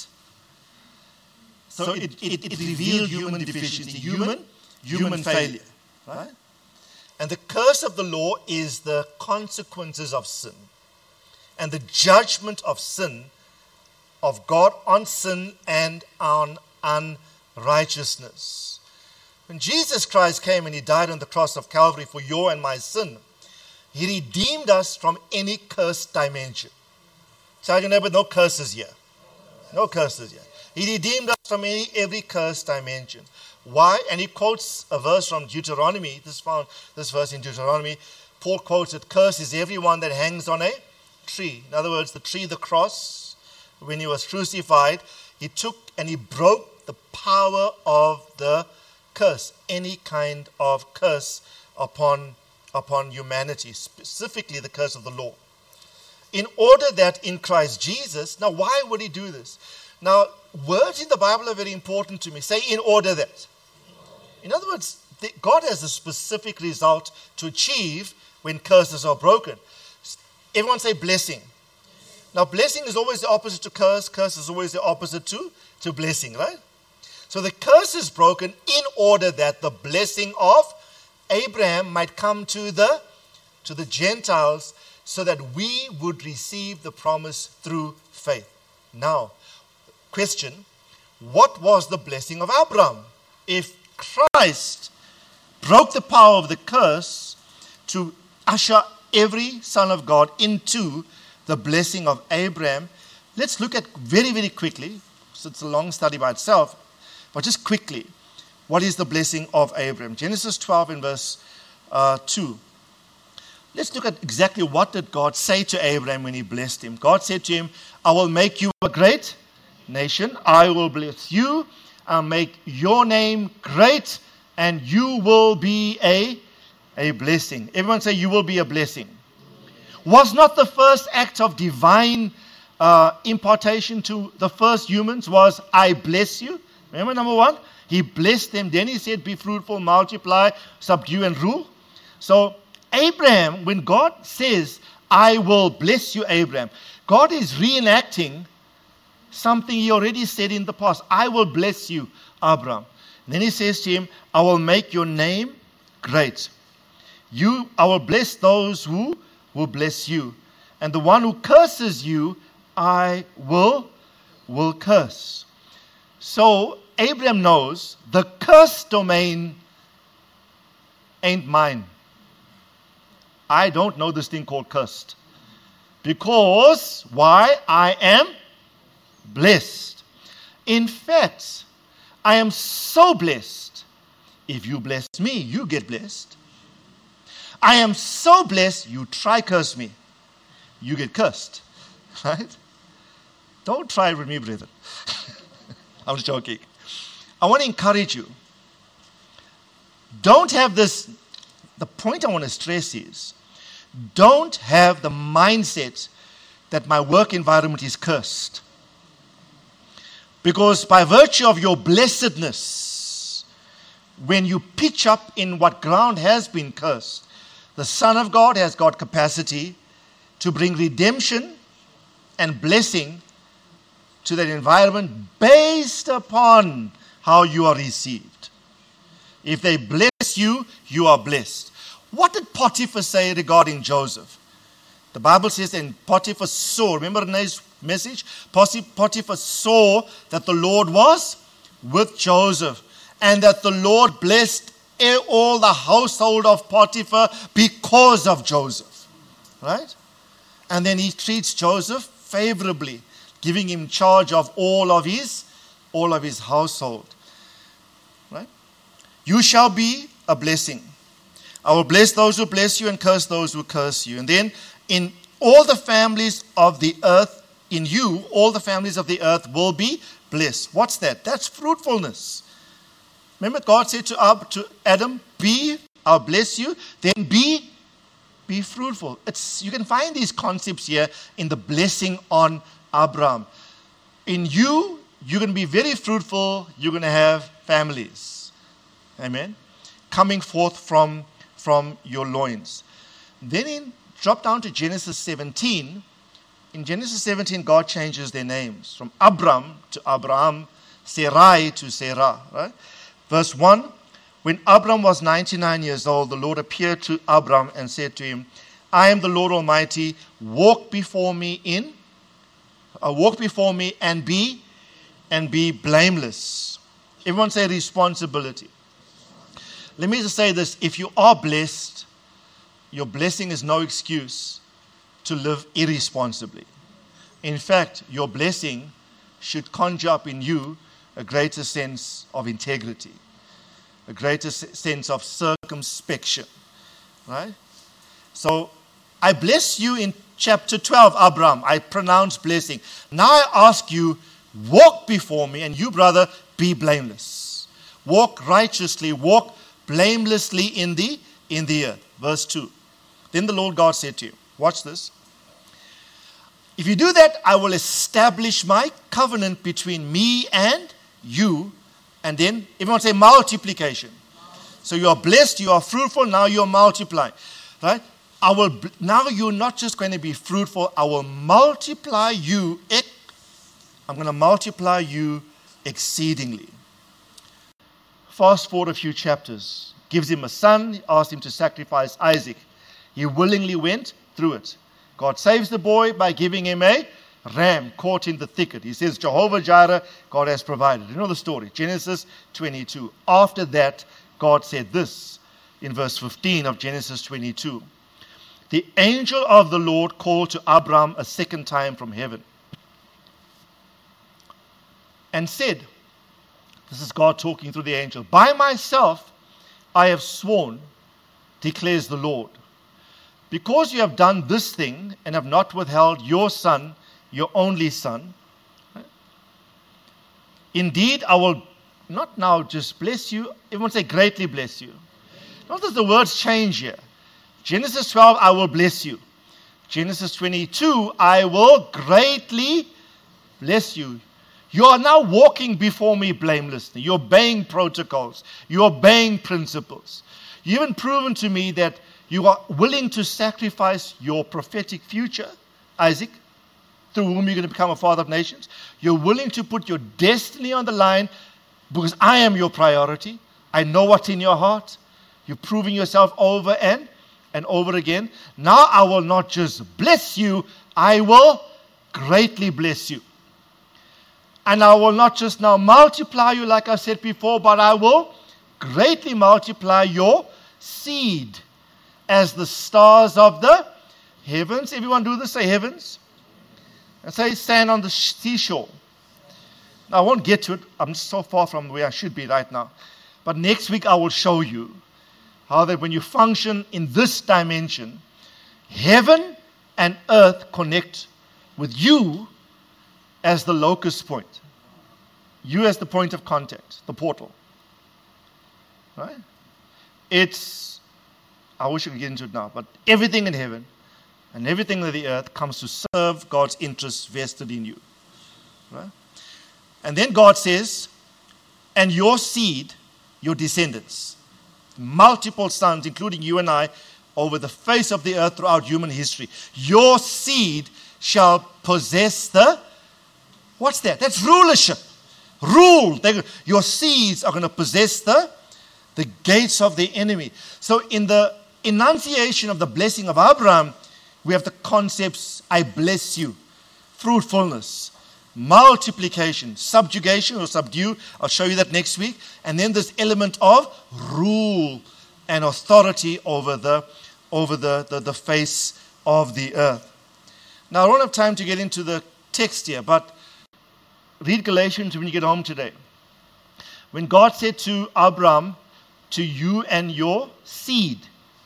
B: So it, it, it revealed human deficiency, human, human failure. Right? And the curse of the law is the consequences of sin and the judgment of sin, of God on sin and on unrighteousness. When Jesus Christ came and he died on the cross of Calvary for your and my sin, he redeemed us from any cursed dimension. Tell your neighbor, no curses here. No curses here. He redeemed us from any, every cursed dimension. Why? And he quotes a verse from Deuteronomy. This found this verse in Deuteronomy. Paul quotes it, curse is everyone that hangs on a tree. In other words, the tree, the cross, when he was crucified, he took and he broke the power of the curse, any kind of curse upon, upon humanity, specifically the curse of the law. In order that in Christ Jesus, now why would he do this? Now, words in the Bible are very important to me. Say, in order that. In other words, God has a specific result to achieve when curses are broken. Everyone say blessing. Now, blessing is always the opposite to curse. Curse is always the opposite to, to blessing, right? So the curse is broken in order that the blessing of Abraham might come to the, to the Gentiles so that we would receive the promise through faith. Now, question, what was the blessing of Abraham? If Christ broke the power of the curse to usher every son of God into the blessing of Abraham, let's look at very, very quickly, so it's a long study by itself, but just quickly, what is the blessing of Abraham? Genesis twelve in verse uh, two. Let's look at exactly what did God say to Abraham when he blessed him. God said to him, I will make you a great nation. I will bless you. I'll make your name great, and you will be a, a blessing. Everyone say, you will be a blessing. Was not the first act of divine uh, impartation to the first humans was, I bless you? Remember number one? He blessed them. Then he said, be fruitful, multiply, subdue, and rule. So Abraham, when God says, I will bless you, Abraham, God is reenacting something he already said in the past. I will bless you, Abraham. And then he says to him, I will make your name great. You, I will bless those who will bless you. And the one who curses you, I will, will curse. So Abraham knows the curse domain ain't mine. I don't know this thing called cursed. Because, why? I am blessed. In fact, I am so blessed. If you bless me, you get blessed. I am so blessed, you try curse me. You get cursed. Right? Don't try with me, brethren. I'm joking. I want to encourage you. Don't have this, the point I want to stress is, don't have the mindset that my work environment is cursed. Because by virtue of your blessedness, when you pitch up in what ground has been cursed, the Son of God has got capacity to bring redemption and blessing to that environment based upon how you are received. If they bless you, you are blessed. What did Potiphar say regarding Joseph? The Bible says, and Potiphar saw, remember Renee's message? Potiphar saw that the Lord was with Joseph, and that the Lord blessed all the household of Potiphar because of Joseph. Right? And then he treats Joseph favorably, giving him charge of all of his, all of his household. Right? You shall be a blessing. I will bless those who bless you and curse those who curse you. And then in all the families of the earth, in you, all the families of the earth will be blessed. What's that? That's fruitfulness. Remember God said to, Ab, to Adam, be, I'll bless you, then be, be fruitful. It's, you can find these concepts here in the blessing on Abraham. In you, you're going to be very fruitful. You're going to have families. Amen. Coming forth from, from your loins. Then in, drop down to Genesis seventeen. In Genesis seventeen, God changes their names from Abram to Abraham, Sarai to Sarah. Right? Verse one, when Abram was ninety-nine years old, the Lord appeared to Abram and said to him, I am the Lord Almighty, walk before me in, uh, walk before me and be, and be blameless. Everyone say responsibility. Let me just say this, if you are blessed, your blessing is no excuse to live irresponsibly. In fact, your blessing should conjure up in you a greater sense of integrity, a greater sense of circumspection, right? So, I bless you in chapter twelve, Abraham. I pronounce blessing. Now I ask you, walk before me, and you, brother, be blameless. Walk righteously, walk blamelessly in the, in the earth. Verse two. Then the Lord God said to you, watch this. If you do that, I will establish my covenant between me and you. And then, everyone say multiplication. So you are blessed, you are fruitful, now you are multiplying. Right? I will, now you're not just going to be fruitful, I will multiply you. I'm going to multiply you exceedingly. Fast forward a few chapters. Gives him a son, asks him to sacrifice Isaac. He willingly went through it. God saves the boy by giving him a ram caught in the thicket. He says, Jehovah Jireh, God has provided. You know the story. Genesis twenty-two. After that, God said this in verse fifteen of Genesis twenty-two. the angel of the Lord called to Abram a second time from heaven and said, this is God talking through the angel, by myself I have sworn, declares the Lord, because you have done this thing and have not withheld your son, your only son, indeed I will not now just bless you, everyone say greatly bless you. Notice the words change here. Genesis twelve, I will bless you. Genesis twenty-two, I will greatly bless you. You are now walking before me blamelessly. You're obeying protocols. You're obeying principles. You've even proven to me that you are willing to sacrifice your prophetic future, Isaac, through whom you're going to become a father of nations. You're willing to put your destiny on the line because I am your priority. I know what's in your heart. You're proving yourself over and, and over again. Now I will not just bless you, I will greatly bless you. And I will not just now multiply you like I said before, but I will greatly multiply your seed as the stars of the heavens. Everyone do this, say heavens. And say sand on the seashore. Now I won't get to it. I'm so far from where I should be right now. But next week I will show you how that when you function in this dimension, heaven and earth connect with you as the locus point. You as the point of contact, the portal. Right? It's, I wish I could get into it now, but everything in heaven and everything in the earth comes to serve God's interests vested in you. Right? And then God says, and your seed, your descendants, multiple sons, including you and I, over the face of the earth throughout human history. Your seed shall possess the, what's that? That's rulership. Rule. They, your seeds are going to possess the, the gates of the enemy. So in the enunciation of the blessing of Abraham, we have the concepts, I bless you, fruitfulness, multiplication, subjugation or subdue. I'll show you that next week. And then this element of rule and authority over the over the, the, the face of the earth. Now, I don't have time to get into the text here, but read Galatians when you get home today. When God said to Abraham, to you and your seed,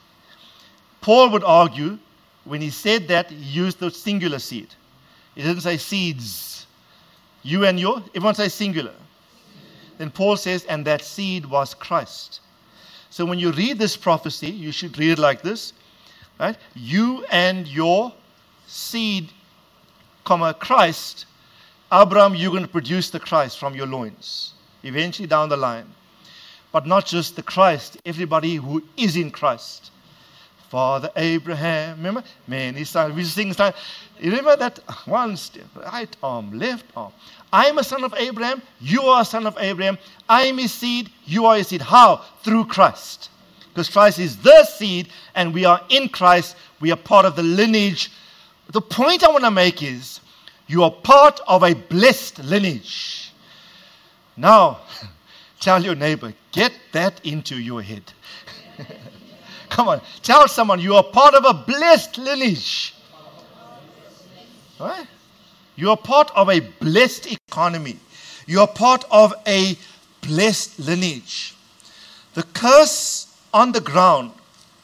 B: Paul would argue, when he said that, he used the singular seed. He didn't say seeds. You and your, everyone say singular. Then Paul says, and that seed was Christ. So when you read this prophecy, you should read it like this, right? You and your seed, comma, Christ. Abraham, you're going to produce the Christ from your loins, eventually down the line. But not just the Christ, everybody who is in Christ. Father Abraham, remember? Man, he started, we sing, start, you remember that? One step, right arm, left arm. I am a son of Abraham, you are a son of Abraham. I am his seed, you are his seed. How? Through Christ. Because Christ is the seed, and we are in Christ. We are part of the lineage. The point I want to make is, you are part of a blessed lineage. Now, tell your neighbor, get that into your head. Come on, tell someone you are part of a blessed lineage. Right? You are part of a blessed economy. You are part of a blessed lineage. The curse on the ground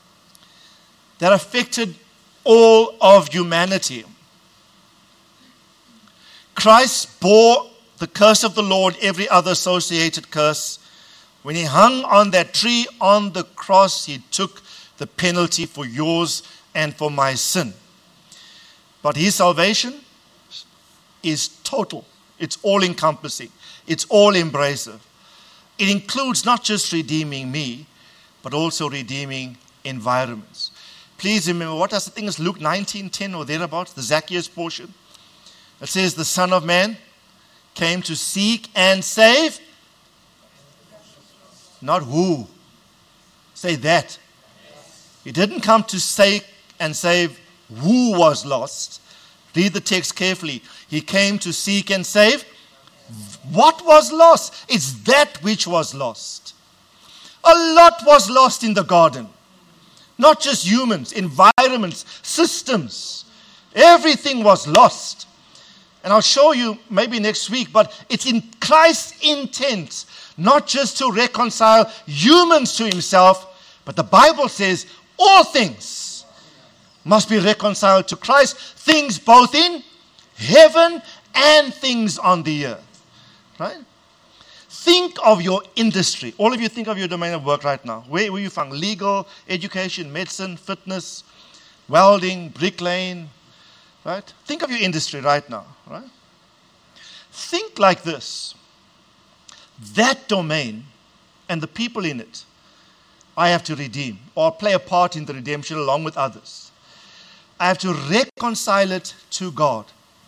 B: that affected all of humanity. Christ bore the curse of the Lord, every other associated curse. When he hung on that tree on the cross, he took the penalty for yours and for my sin. But his salvation is total. It's all-encompassing. It's all-embracive. It includes not just redeeming me, but also redeeming environments. Please remember, what does the thing is Luke nineteen ten or thereabouts, the Zacchaeus portion? It says, the Son of Man came to seek and save. Not who. Say that. He didn't come to seek and save who was lost. Read the text carefully. He came to seek and save what was lost. It's that which was lost. A lot was lost in the garden. Not just humans, environments, systems. Everything was lost. And I'll show you maybe next week, but it's in Christ's intent, not just to reconcile humans to himself, but the Bible says all things must be reconciled to Christ, things both in heaven and things on the earth. Right? Think of your industry. All of you think of your domain of work right now. Where were you from? Legal, education, medicine, fitness, welding, bricklaying. Right? Think of your industry right now. Right? Think like this. That domain and the people in it, I have to redeem or play a part in the redemption along with others. I have to reconcile it to God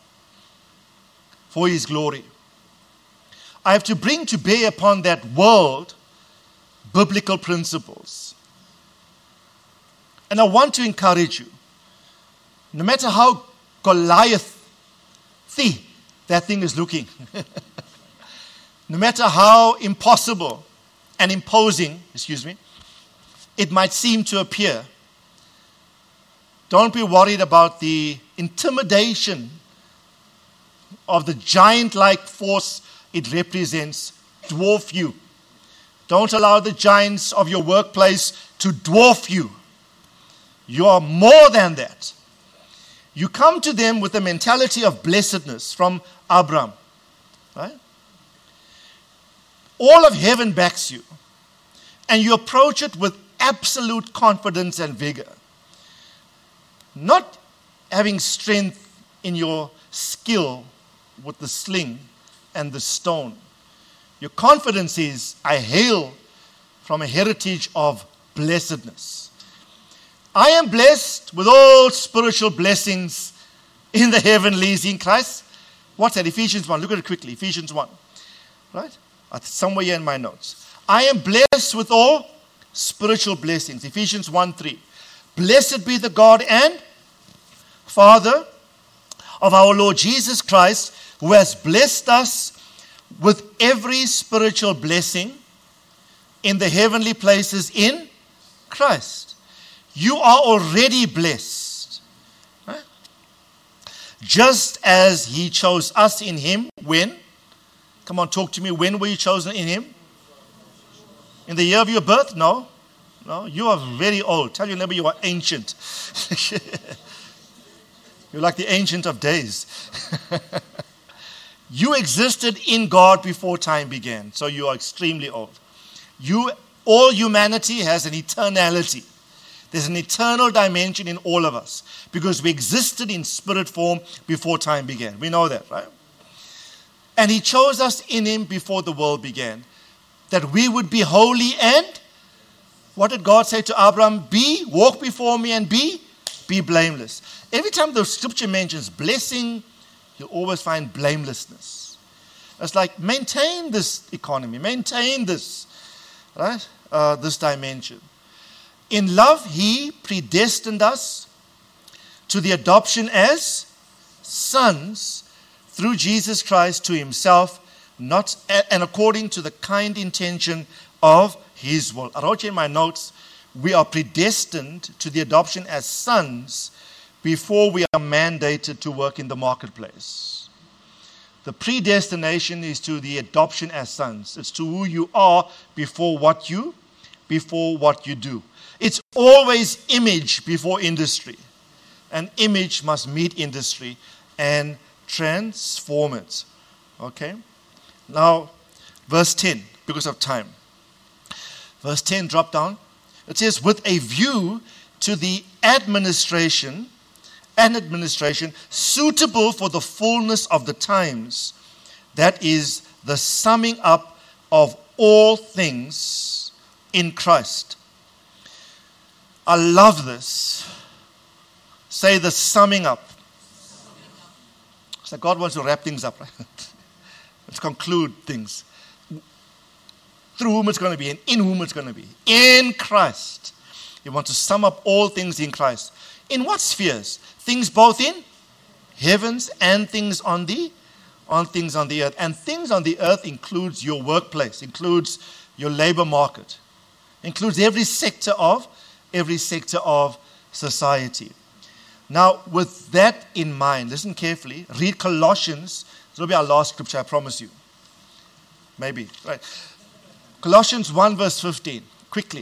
B: for his glory. I have to bring to bear upon that world biblical principles. And I want to encourage you, no matter how Goliath-y that thing is looking, no matter how impossible and imposing, excuse me, it might seem to appear, don't be worried about the intimidation of the giant-like force it represents dwarf you. Don't allow the giants of your workplace to dwarf you. You are more than that. You come to them with a mentality of blessedness from Abraham. Right? All of heaven backs you. And you approach it with absolute confidence and vigor. Not having strength in your skill with the sling and the stone. Your confidence is, I hail from a heritage of blessedness. I am blessed with all spiritual blessings in the heavenlies in Christ. What's that? Ephesians one. Look at it quickly. Ephesians one. Right? It's somewhere here in my notes. I am blessed with all spiritual blessings. Ephesians one three. Blessed be the God and Father of our Lord Jesus Christ, who has blessed us with every spiritual blessing in the heavenly places in Christ. You are already blessed. Right? Just as he chose us in him when? Come on, talk to me. When were you chosen in him? In the year of your birth? No. No, you are very old. Tell your neighbor you are ancient. You're like the ancient of days. You existed in God before time began, so you are extremely old. You, all humanity has an eternality. There's an eternal dimension in all of us because we existed in spirit form before time began. We know that, right? And he chose us in him before the world began, that we would be holy and, what did God say to Abraham? Be, walk before me and be, be blameless. Every time the scripture mentions blessing, you'll always find blamelessness. It's like maintain this economy, maintain this, right? Uh, this dimension. In love, he predestined us to the adoption as sons through Jesus Christ to himself, not and according to the kind intention of his will. I wrote you in my notes, we are predestined to the adoption as sons before we are mandated to work in the marketplace. The predestination is to the adoption as sons. It's to who you are before what you, before what you do. It's always image before industry. An image must meet industry and transform it. Okay? Now, verse ten, because of time. Verse ten, drop down. It says, with a view to the administration and administration suitable for the fullness of the times. That is the summing up of all things in Christ. I love this. Say the summing up. So God wants to wrap things up, right? Let's conclude things. Through whom it's going to be and in whom it's going to be. In Christ. You want to sum up all things in Christ. In what spheres? Things both in heavens and things on the on things on the earth. And things on the earth includes your workplace, includes your labor market, includes every sector of every sector of society. Now, with that in mind, listen carefully. Read Colossians. This will be our last scripture, I promise you. Maybe. Right. Colossians one verse fifteen. Quickly.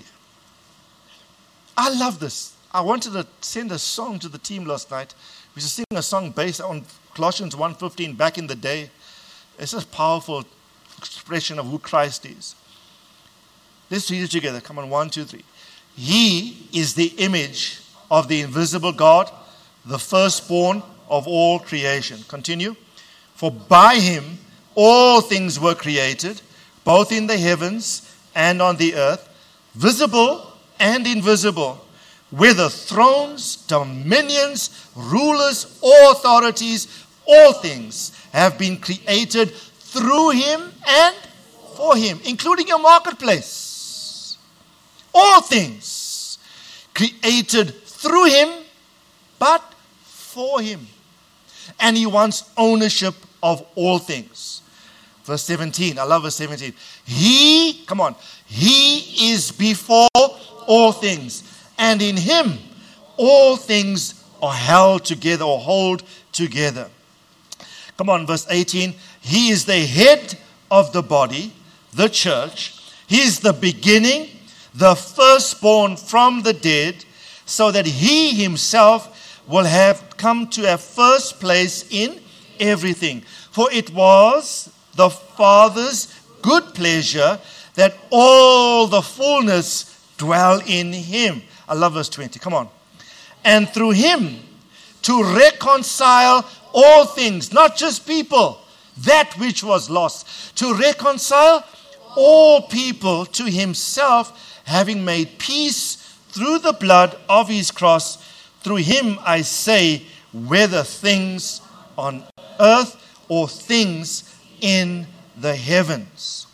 B: I love this. I wanted to send a song to the team last night. We should sing a song based on Colossians one fifteen back in the day. It's a powerful expression of who Christ is. Let's read it together. Come on, one, two, three. He is the image of the invisible God, the firstborn of all creation. Continue. For by him all things were created, both in the heavens and on the earth, visible and invisible, whether thrones, dominions, rulers, or authorities, all things have been created through him and for him, including your marketplace. All things created through him, but for him. And he wants ownership of all things. Verse seventeen, I love verse seventeen. He, come on, he is before all things, and in him all things are held together or hold together. Come on, verse eighteen. He is the head of the body, the church. He is the beginning, the firstborn from the dead, so that he himself will have come to have first place in everything. For it was the Father's good pleasure that all the fullness dwell in him. I love verse twenty. Come on. And through him to reconcile all things, not just people, that which was lost. To reconcile all people to himself, having made peace through the blood of his cross. Through him, I say, whether things on earth or things in the heavens.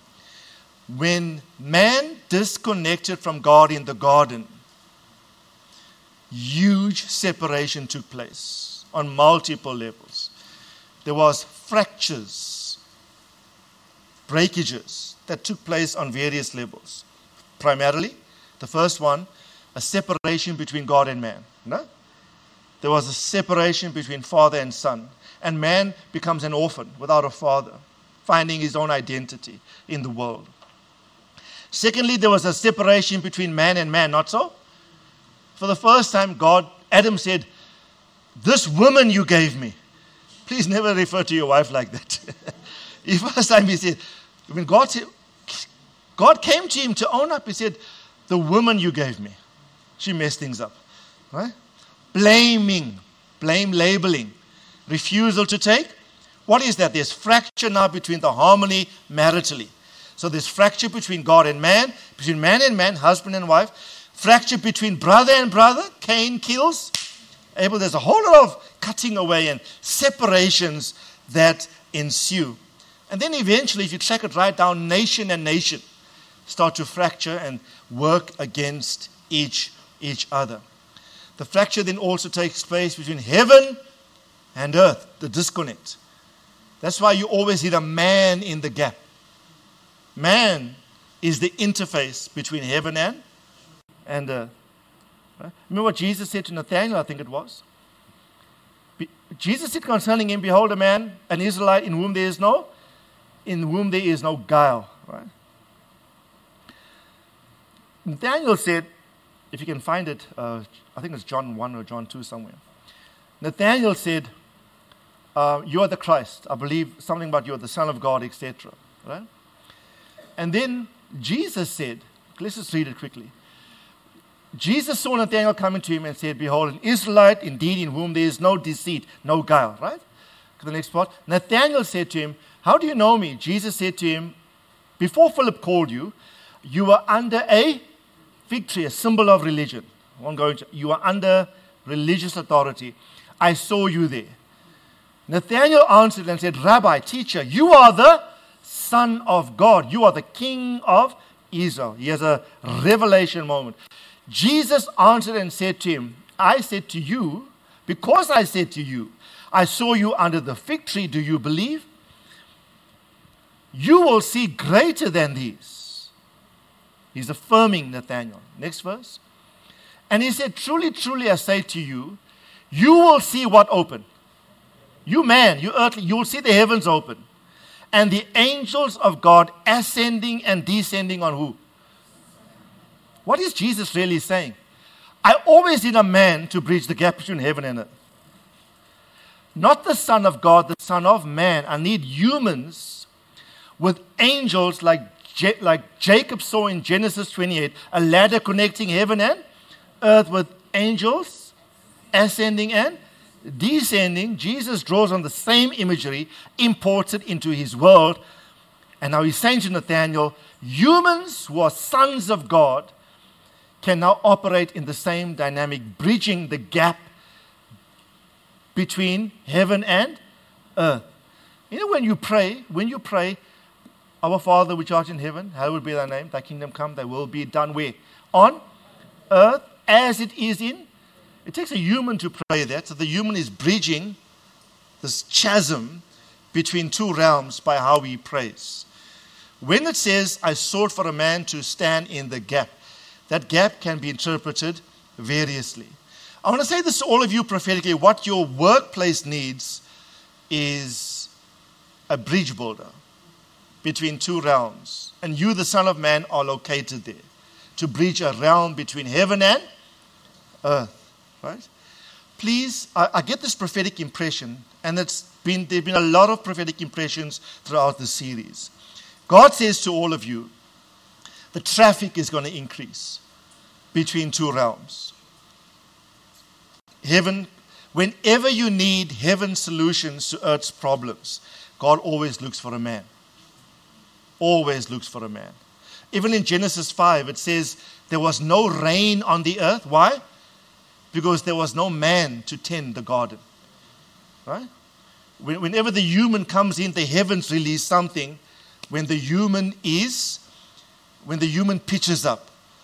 B: When man disconnected from God in the garden, huge separation took place on multiple levels. There was fractures, breakages that took place on various levels. Primarily, the first one, a separation between God and man. No? There was a separation between father and son. And man becomes an orphan without a father, finding his own identity in the world. Secondly, there was a separation between man and man, not so? For the first time, God, Adam said, this woman you gave me. Please never refer to your wife like that. The first time he said, when God said, God came to him to own up, he said, the woman you gave me, she messed things up. Right? Blaming, blame labeling, refusal to take. What is that? There's fracture now between the harmony maritally. So there's fracture between God and man, between man and man, husband and wife, fracture between brother and brother, Cain kills Abel. There's a whole lot of cutting away and separations that ensue. And then eventually, if you track it right down, nation and nation start to fracture and work against each, each other. The fracture then also takes place between heaven and earth, the disconnect. That's why you always need a man in the gap. Man is the interface between heaven and, and earth. Right? Remember what Jesus said to Nathanael, I think it was? Be, Jesus said concerning him, behold a man, an Israelite in whom there is no, in whom there is no guile. Right? Nathanael said, if you can find it, uh, I think it's John one or John two somewhere. Nathanael said, uh, you are the Christ. I believe something about you are the Son of God, et cetera. Right? And then Jesus said, let's just read it quickly. Jesus saw Nathanael coming to him and said, behold, an Israelite indeed in whom there is no deceit, no guile. Right? To the next part. Nathanael said to him, how do you know me? Jesus said to him, before Philip called you, you were under a fig tree, a symbol of religion. I won't go into, you are under religious authority. I saw you there. Nathanael answered and said, Rabbi, teacher, you are the Son of God. You are the King of Israel. He has a revelation moment. Jesus answered and said to him, I said to you, because I said to you, I saw you under the fig tree, do you believe? You will see greater than these. He's affirming Nathanael. Next verse. And he said, truly, truly, I say to you, you will see what open? You man, you earthly, you will see the heavens open. And the angels of God ascending and descending on who? What is Jesus really saying? I always need a man to bridge the gap between heaven and earth. Not the Son of God, the Son of Man. I need humans with angels like, Je- like Jacob saw in Genesis twenty-eight, a ladder connecting heaven and earth with angels ascending and descending. Jesus draws on the same imagery imported into his world. And now he's saying to Nathanael, humans who are sons of God can now operate in the same dynamic, bridging the gap between heaven and earth. You know, when you pray, when you pray, Our Father which art in heaven, hallowed be thy name, thy kingdom come, thy will be done where? On earth as it is in. It takes a human to pray that. So the human is bridging this chasm between two realms by how he prays. When it says, I sought for a man to stand in the gap, that gap can be interpreted variously. I want to say this to all of you prophetically. What your workplace needs is a bridge builder between two realms. And you, the Son of Man, are located there to bridge a realm between heaven and earth. Right? Please, I, I get this prophetic impression, and it's been there have been a lot of prophetic impressions throughout the series. God says to all of you, the traffic is going to increase between two realms. Heaven, whenever you need heaven's solutions to earth's problems, God always looks for a man. Always looks for a man. Even in Genesis five, it says there was no rain on the earth. Why? Because there was no man to tend the garden. Right? Whenever the human comes in, the heavens release something. When the human is, when the human pitches up.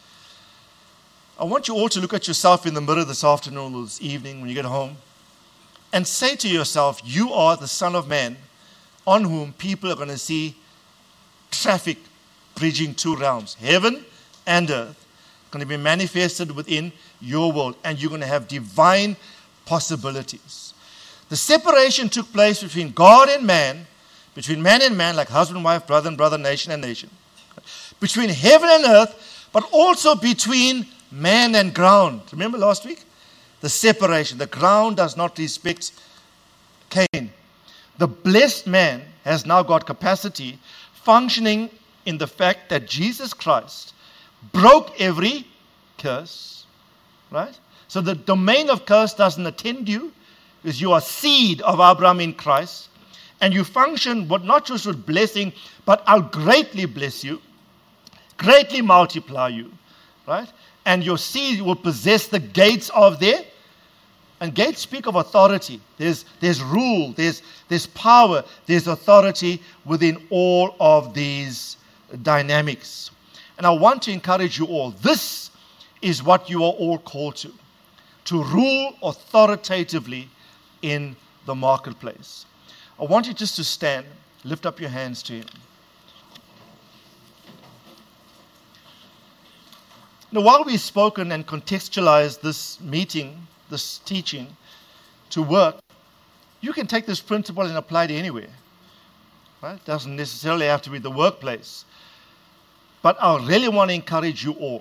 B: I want you all to look at yourself in the mirror this afternoon or this evening when you get home and say to yourself, you are the Son of Man on whom people are going to see traffic bridging two realms, heaven and earth, going to be manifested within your world, and you're going to have divine possibilities. The separation took place between God and man, between man and man, like husband and wife, brother and brother, nation and nation, between heaven and earth, but also between man and ground. Remember last week? The separation. The ground does not respect Cain. The blessed man has now got capacity functioning in the fact that Jesus Christ broke every curse. Right? So the domain of curse doesn't attend you because you are seed of Abraham in Christ. And you function but not just with blessing, but I'll greatly bless you, greatly multiply you. Right? And your seed will possess the gates of there. And gates speak of authority. There's, there's rule, there's, there's power, there's authority within all of these dynamics. And I want to encourage you all. This is what you are all called to. To rule authoritatively in the marketplace. I want you just to stand, lift up your hands to Him. Now, while we've spoken and contextualized this meeting, this teaching, to work, you can take this principle and apply it anywhere. Right? It doesn't necessarily have to be the workplace. But I really want to encourage you all.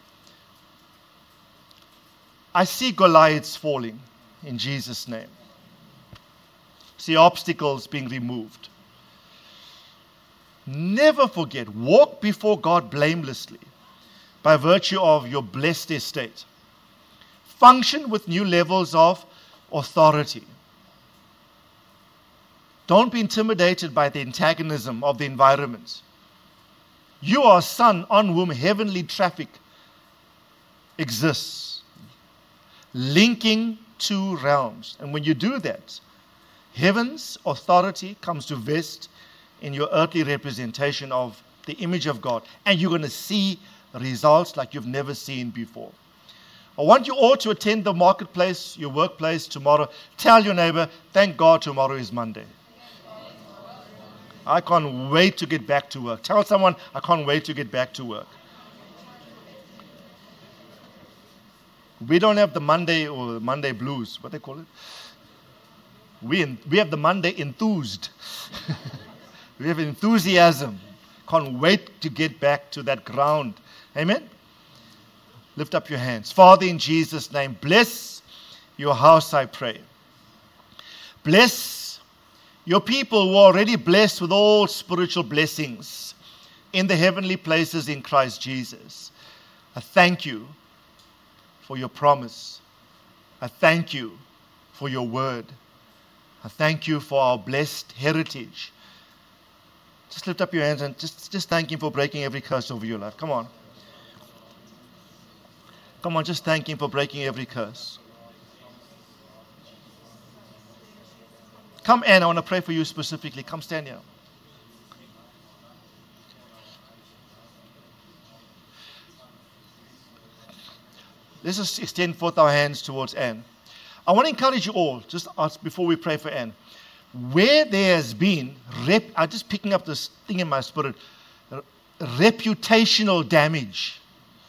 B: I see Goliaths falling in Jesus' name. See obstacles being removed. Never forget, walk before God blamelessly by virtue of your blessed estate. Function with new levels of authority. Don't be intimidated by the antagonism of the environment. You are a son on whom heavenly traffic exists, linking two realms. And when you do that, heaven's authority comes to vest in your earthly representation of the image of God. And you're going to see results like you've never seen before. I want you all to attend the marketplace, your workplace tomorrow. Tell your neighbor, thank God tomorrow is Monday. I can't wait to get back to work. Tell someone, I can't wait to get back to work. We don't have the Monday or the Monday blues. What they call it? We, we have the Monday enthused. We have enthusiasm. Can't wait to get back to that ground. Amen? Lift up your hands. Father, in Jesus' name, bless your house, I pray. Bless your people who are already blessed with all spiritual blessings in the heavenly places in Christ Jesus. I thank you for your promise. I thank you for your word. I thank you for our blessed heritage. Just lift up your hands and just, just thank Him for breaking every curse over your life. Come on. Come on, just thank Him for breaking every curse. Come, Anne, I want to pray for you specifically. Come stand here. Let's just extend forth our hands towards Anne. I want to encourage you all, just ask before we pray for Anne. Where there has been, rep, I'm just picking up this thing in my spirit, reputational damage.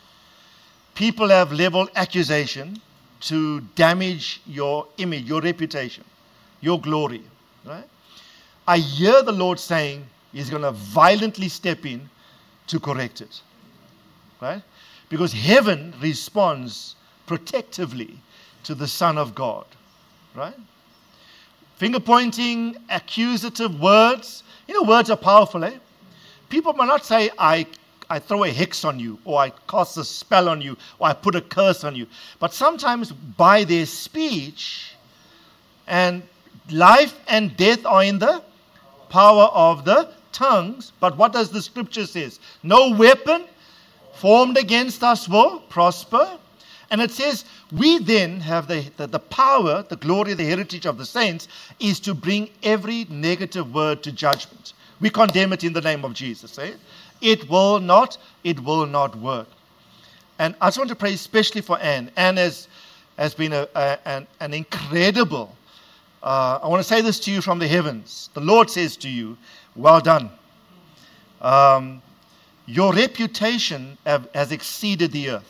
B: People have leveled accusation to damage your image, your reputation, your glory. Right? I hear the Lord saying He's going to violently step in to correct it. Right? Because heaven responds protectively to the Son of God. Right? Finger pointing, accusative words. You know, words are powerful, eh? People might not say, I, I throw a hex on you, or I cast a spell on you, or I put a curse on you. But sometimes by their speech, and life and death are in the power of the tongues. But what does the scripture say? No weapon formed against us will prosper. And it says, we then have the, the, the power, the glory, the heritage of the saints, is to bring every negative word to judgment. We condemn it in the name of Jesus. Eh? It will not, it will not work. And I just want to pray especially for Anne. Anne has, has been a, a, an, an incredible, uh, I want to say this to you from the heavens. The Lord says to you, well done. Um, your reputation have, has exceeded the earth.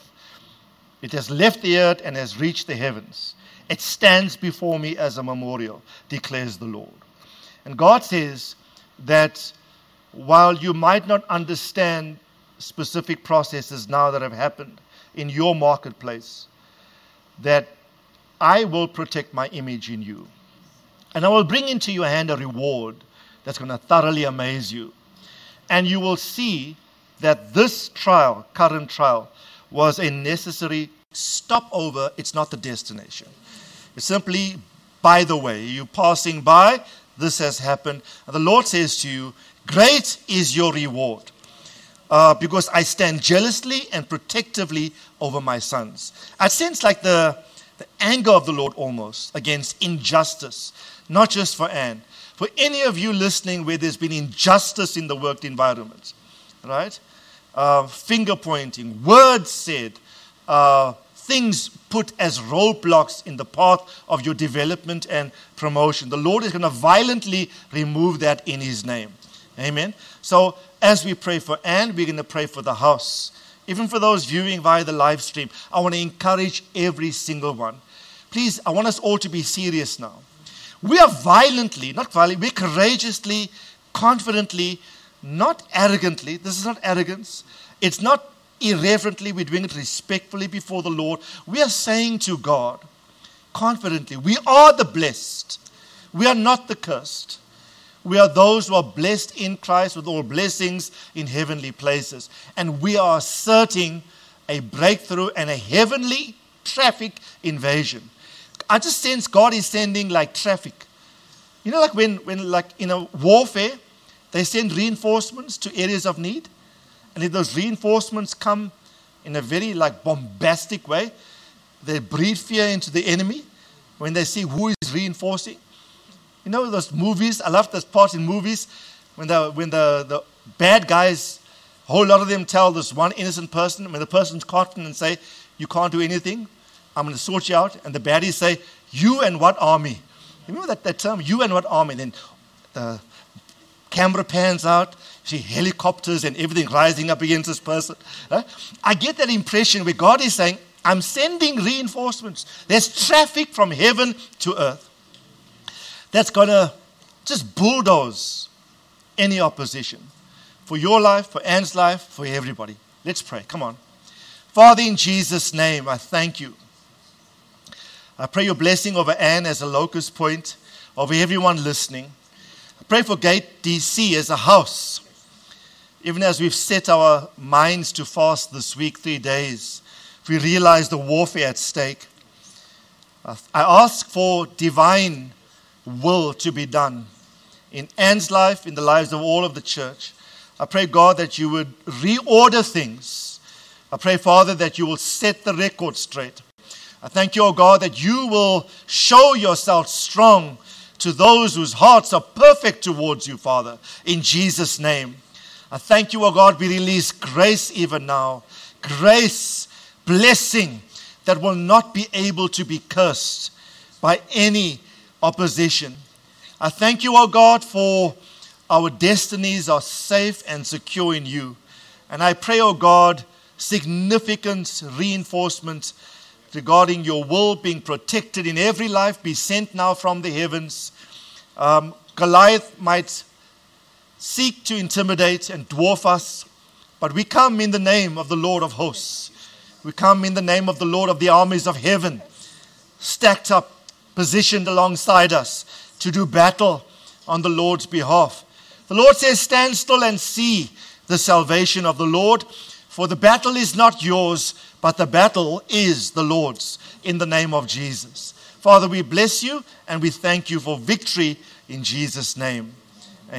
B: It has left the earth and has reached the heavens. It stands before me as a memorial, declares the Lord. And God says that while you might not understand specific processes now that have happened in your marketplace, that I will protect my image in you. And I will bring into your hand a reward that's going to thoroughly amaze you. And you will see that this trial, current trial, was a necessary stopover. It's not the destination. It's simply by the way. You're passing by. This has happened. And the Lord says to you, great is your reward. Uh, because I stand jealously and protectively over my sons. I sense like the, the anger of the Lord almost against injustice. Not just for Anne. For any of you listening where there's been injustice in the work environment. Right? Uh, finger pointing, words said, uh, things put as roadblocks in the path of your development and promotion. The Lord is going to violently remove that in His name. Amen. So as we pray for Anne, we're going to pray for the house. Even for those viewing via the live stream, I want to encourage every single one. Please, I want us all to be serious now. We are violently, not violently, we're courageously, confidently, not arrogantly. This is not arrogance. It's not irreverently. We're doing it respectfully before the Lord. We are saying to God, confidently, we are the blessed. We are not the cursed. We are those who are blessed in Christ with all blessings in heavenly places. And we are asserting a breakthrough and a heavenly traffic invasion. I just sense God is sending like traffic. You know, like when, when like in a warfare, they send reinforcements to areas of need. And if those reinforcements come in a very like bombastic way, they breed fear into the enemy when they see who is reinforcing. You know those movies, I love those parts in movies when the when the, the bad guys, a whole lot of them tell this one innocent person, when the person's confident and say, you can't do anything, I'm going to sort you out. And the baddies say, you and what army? Remember that, that term, you and what army? Then the camera pans out, you see helicopters and everything rising up against this person. Right? I get that impression where God is saying, I'm sending reinforcements. There's traffic from heaven to earth that's going to just bulldoze any opposition for your life, for Anne's life, for everybody. Let's pray. Come on. Father, in Jesus' name, I thank you. I pray your blessing over Anne as a locus point, over everyone listening. I pray for Gate D C as a house. Even as we've set our minds to fast this week, three days, we realize the warfare at stake. I ask for divine will to be done in Anne's life, in the lives of all of the church. I pray, God, that you would reorder things. I pray, Father, that you will set the record straight. I thank you, O God, that you will show yourself strong to those whose hearts are perfect towards you, Father, in Jesus' name. I thank you, O God, we release grace even now. Grace, blessing that will not be able to be cursed by any opposition. I thank you, O God, for our destinies are safe and secure in you. And I pray, O God, significant reinforcement regarding your will being protected in every life be sent now from the heavens. Um, Goliath might seek to intimidate and dwarf us, but we come in the name of the Lord of hosts. We come in the name of the Lord of the armies of heaven, stacked up, positioned alongside us to do battle on the Lord's behalf. The Lord says, stand still and see the salvation of the Lord, for the battle is not yours, but the battle is the Lord's, in the name of Jesus. Father, we bless you and we thank you for victory in Jesus' name.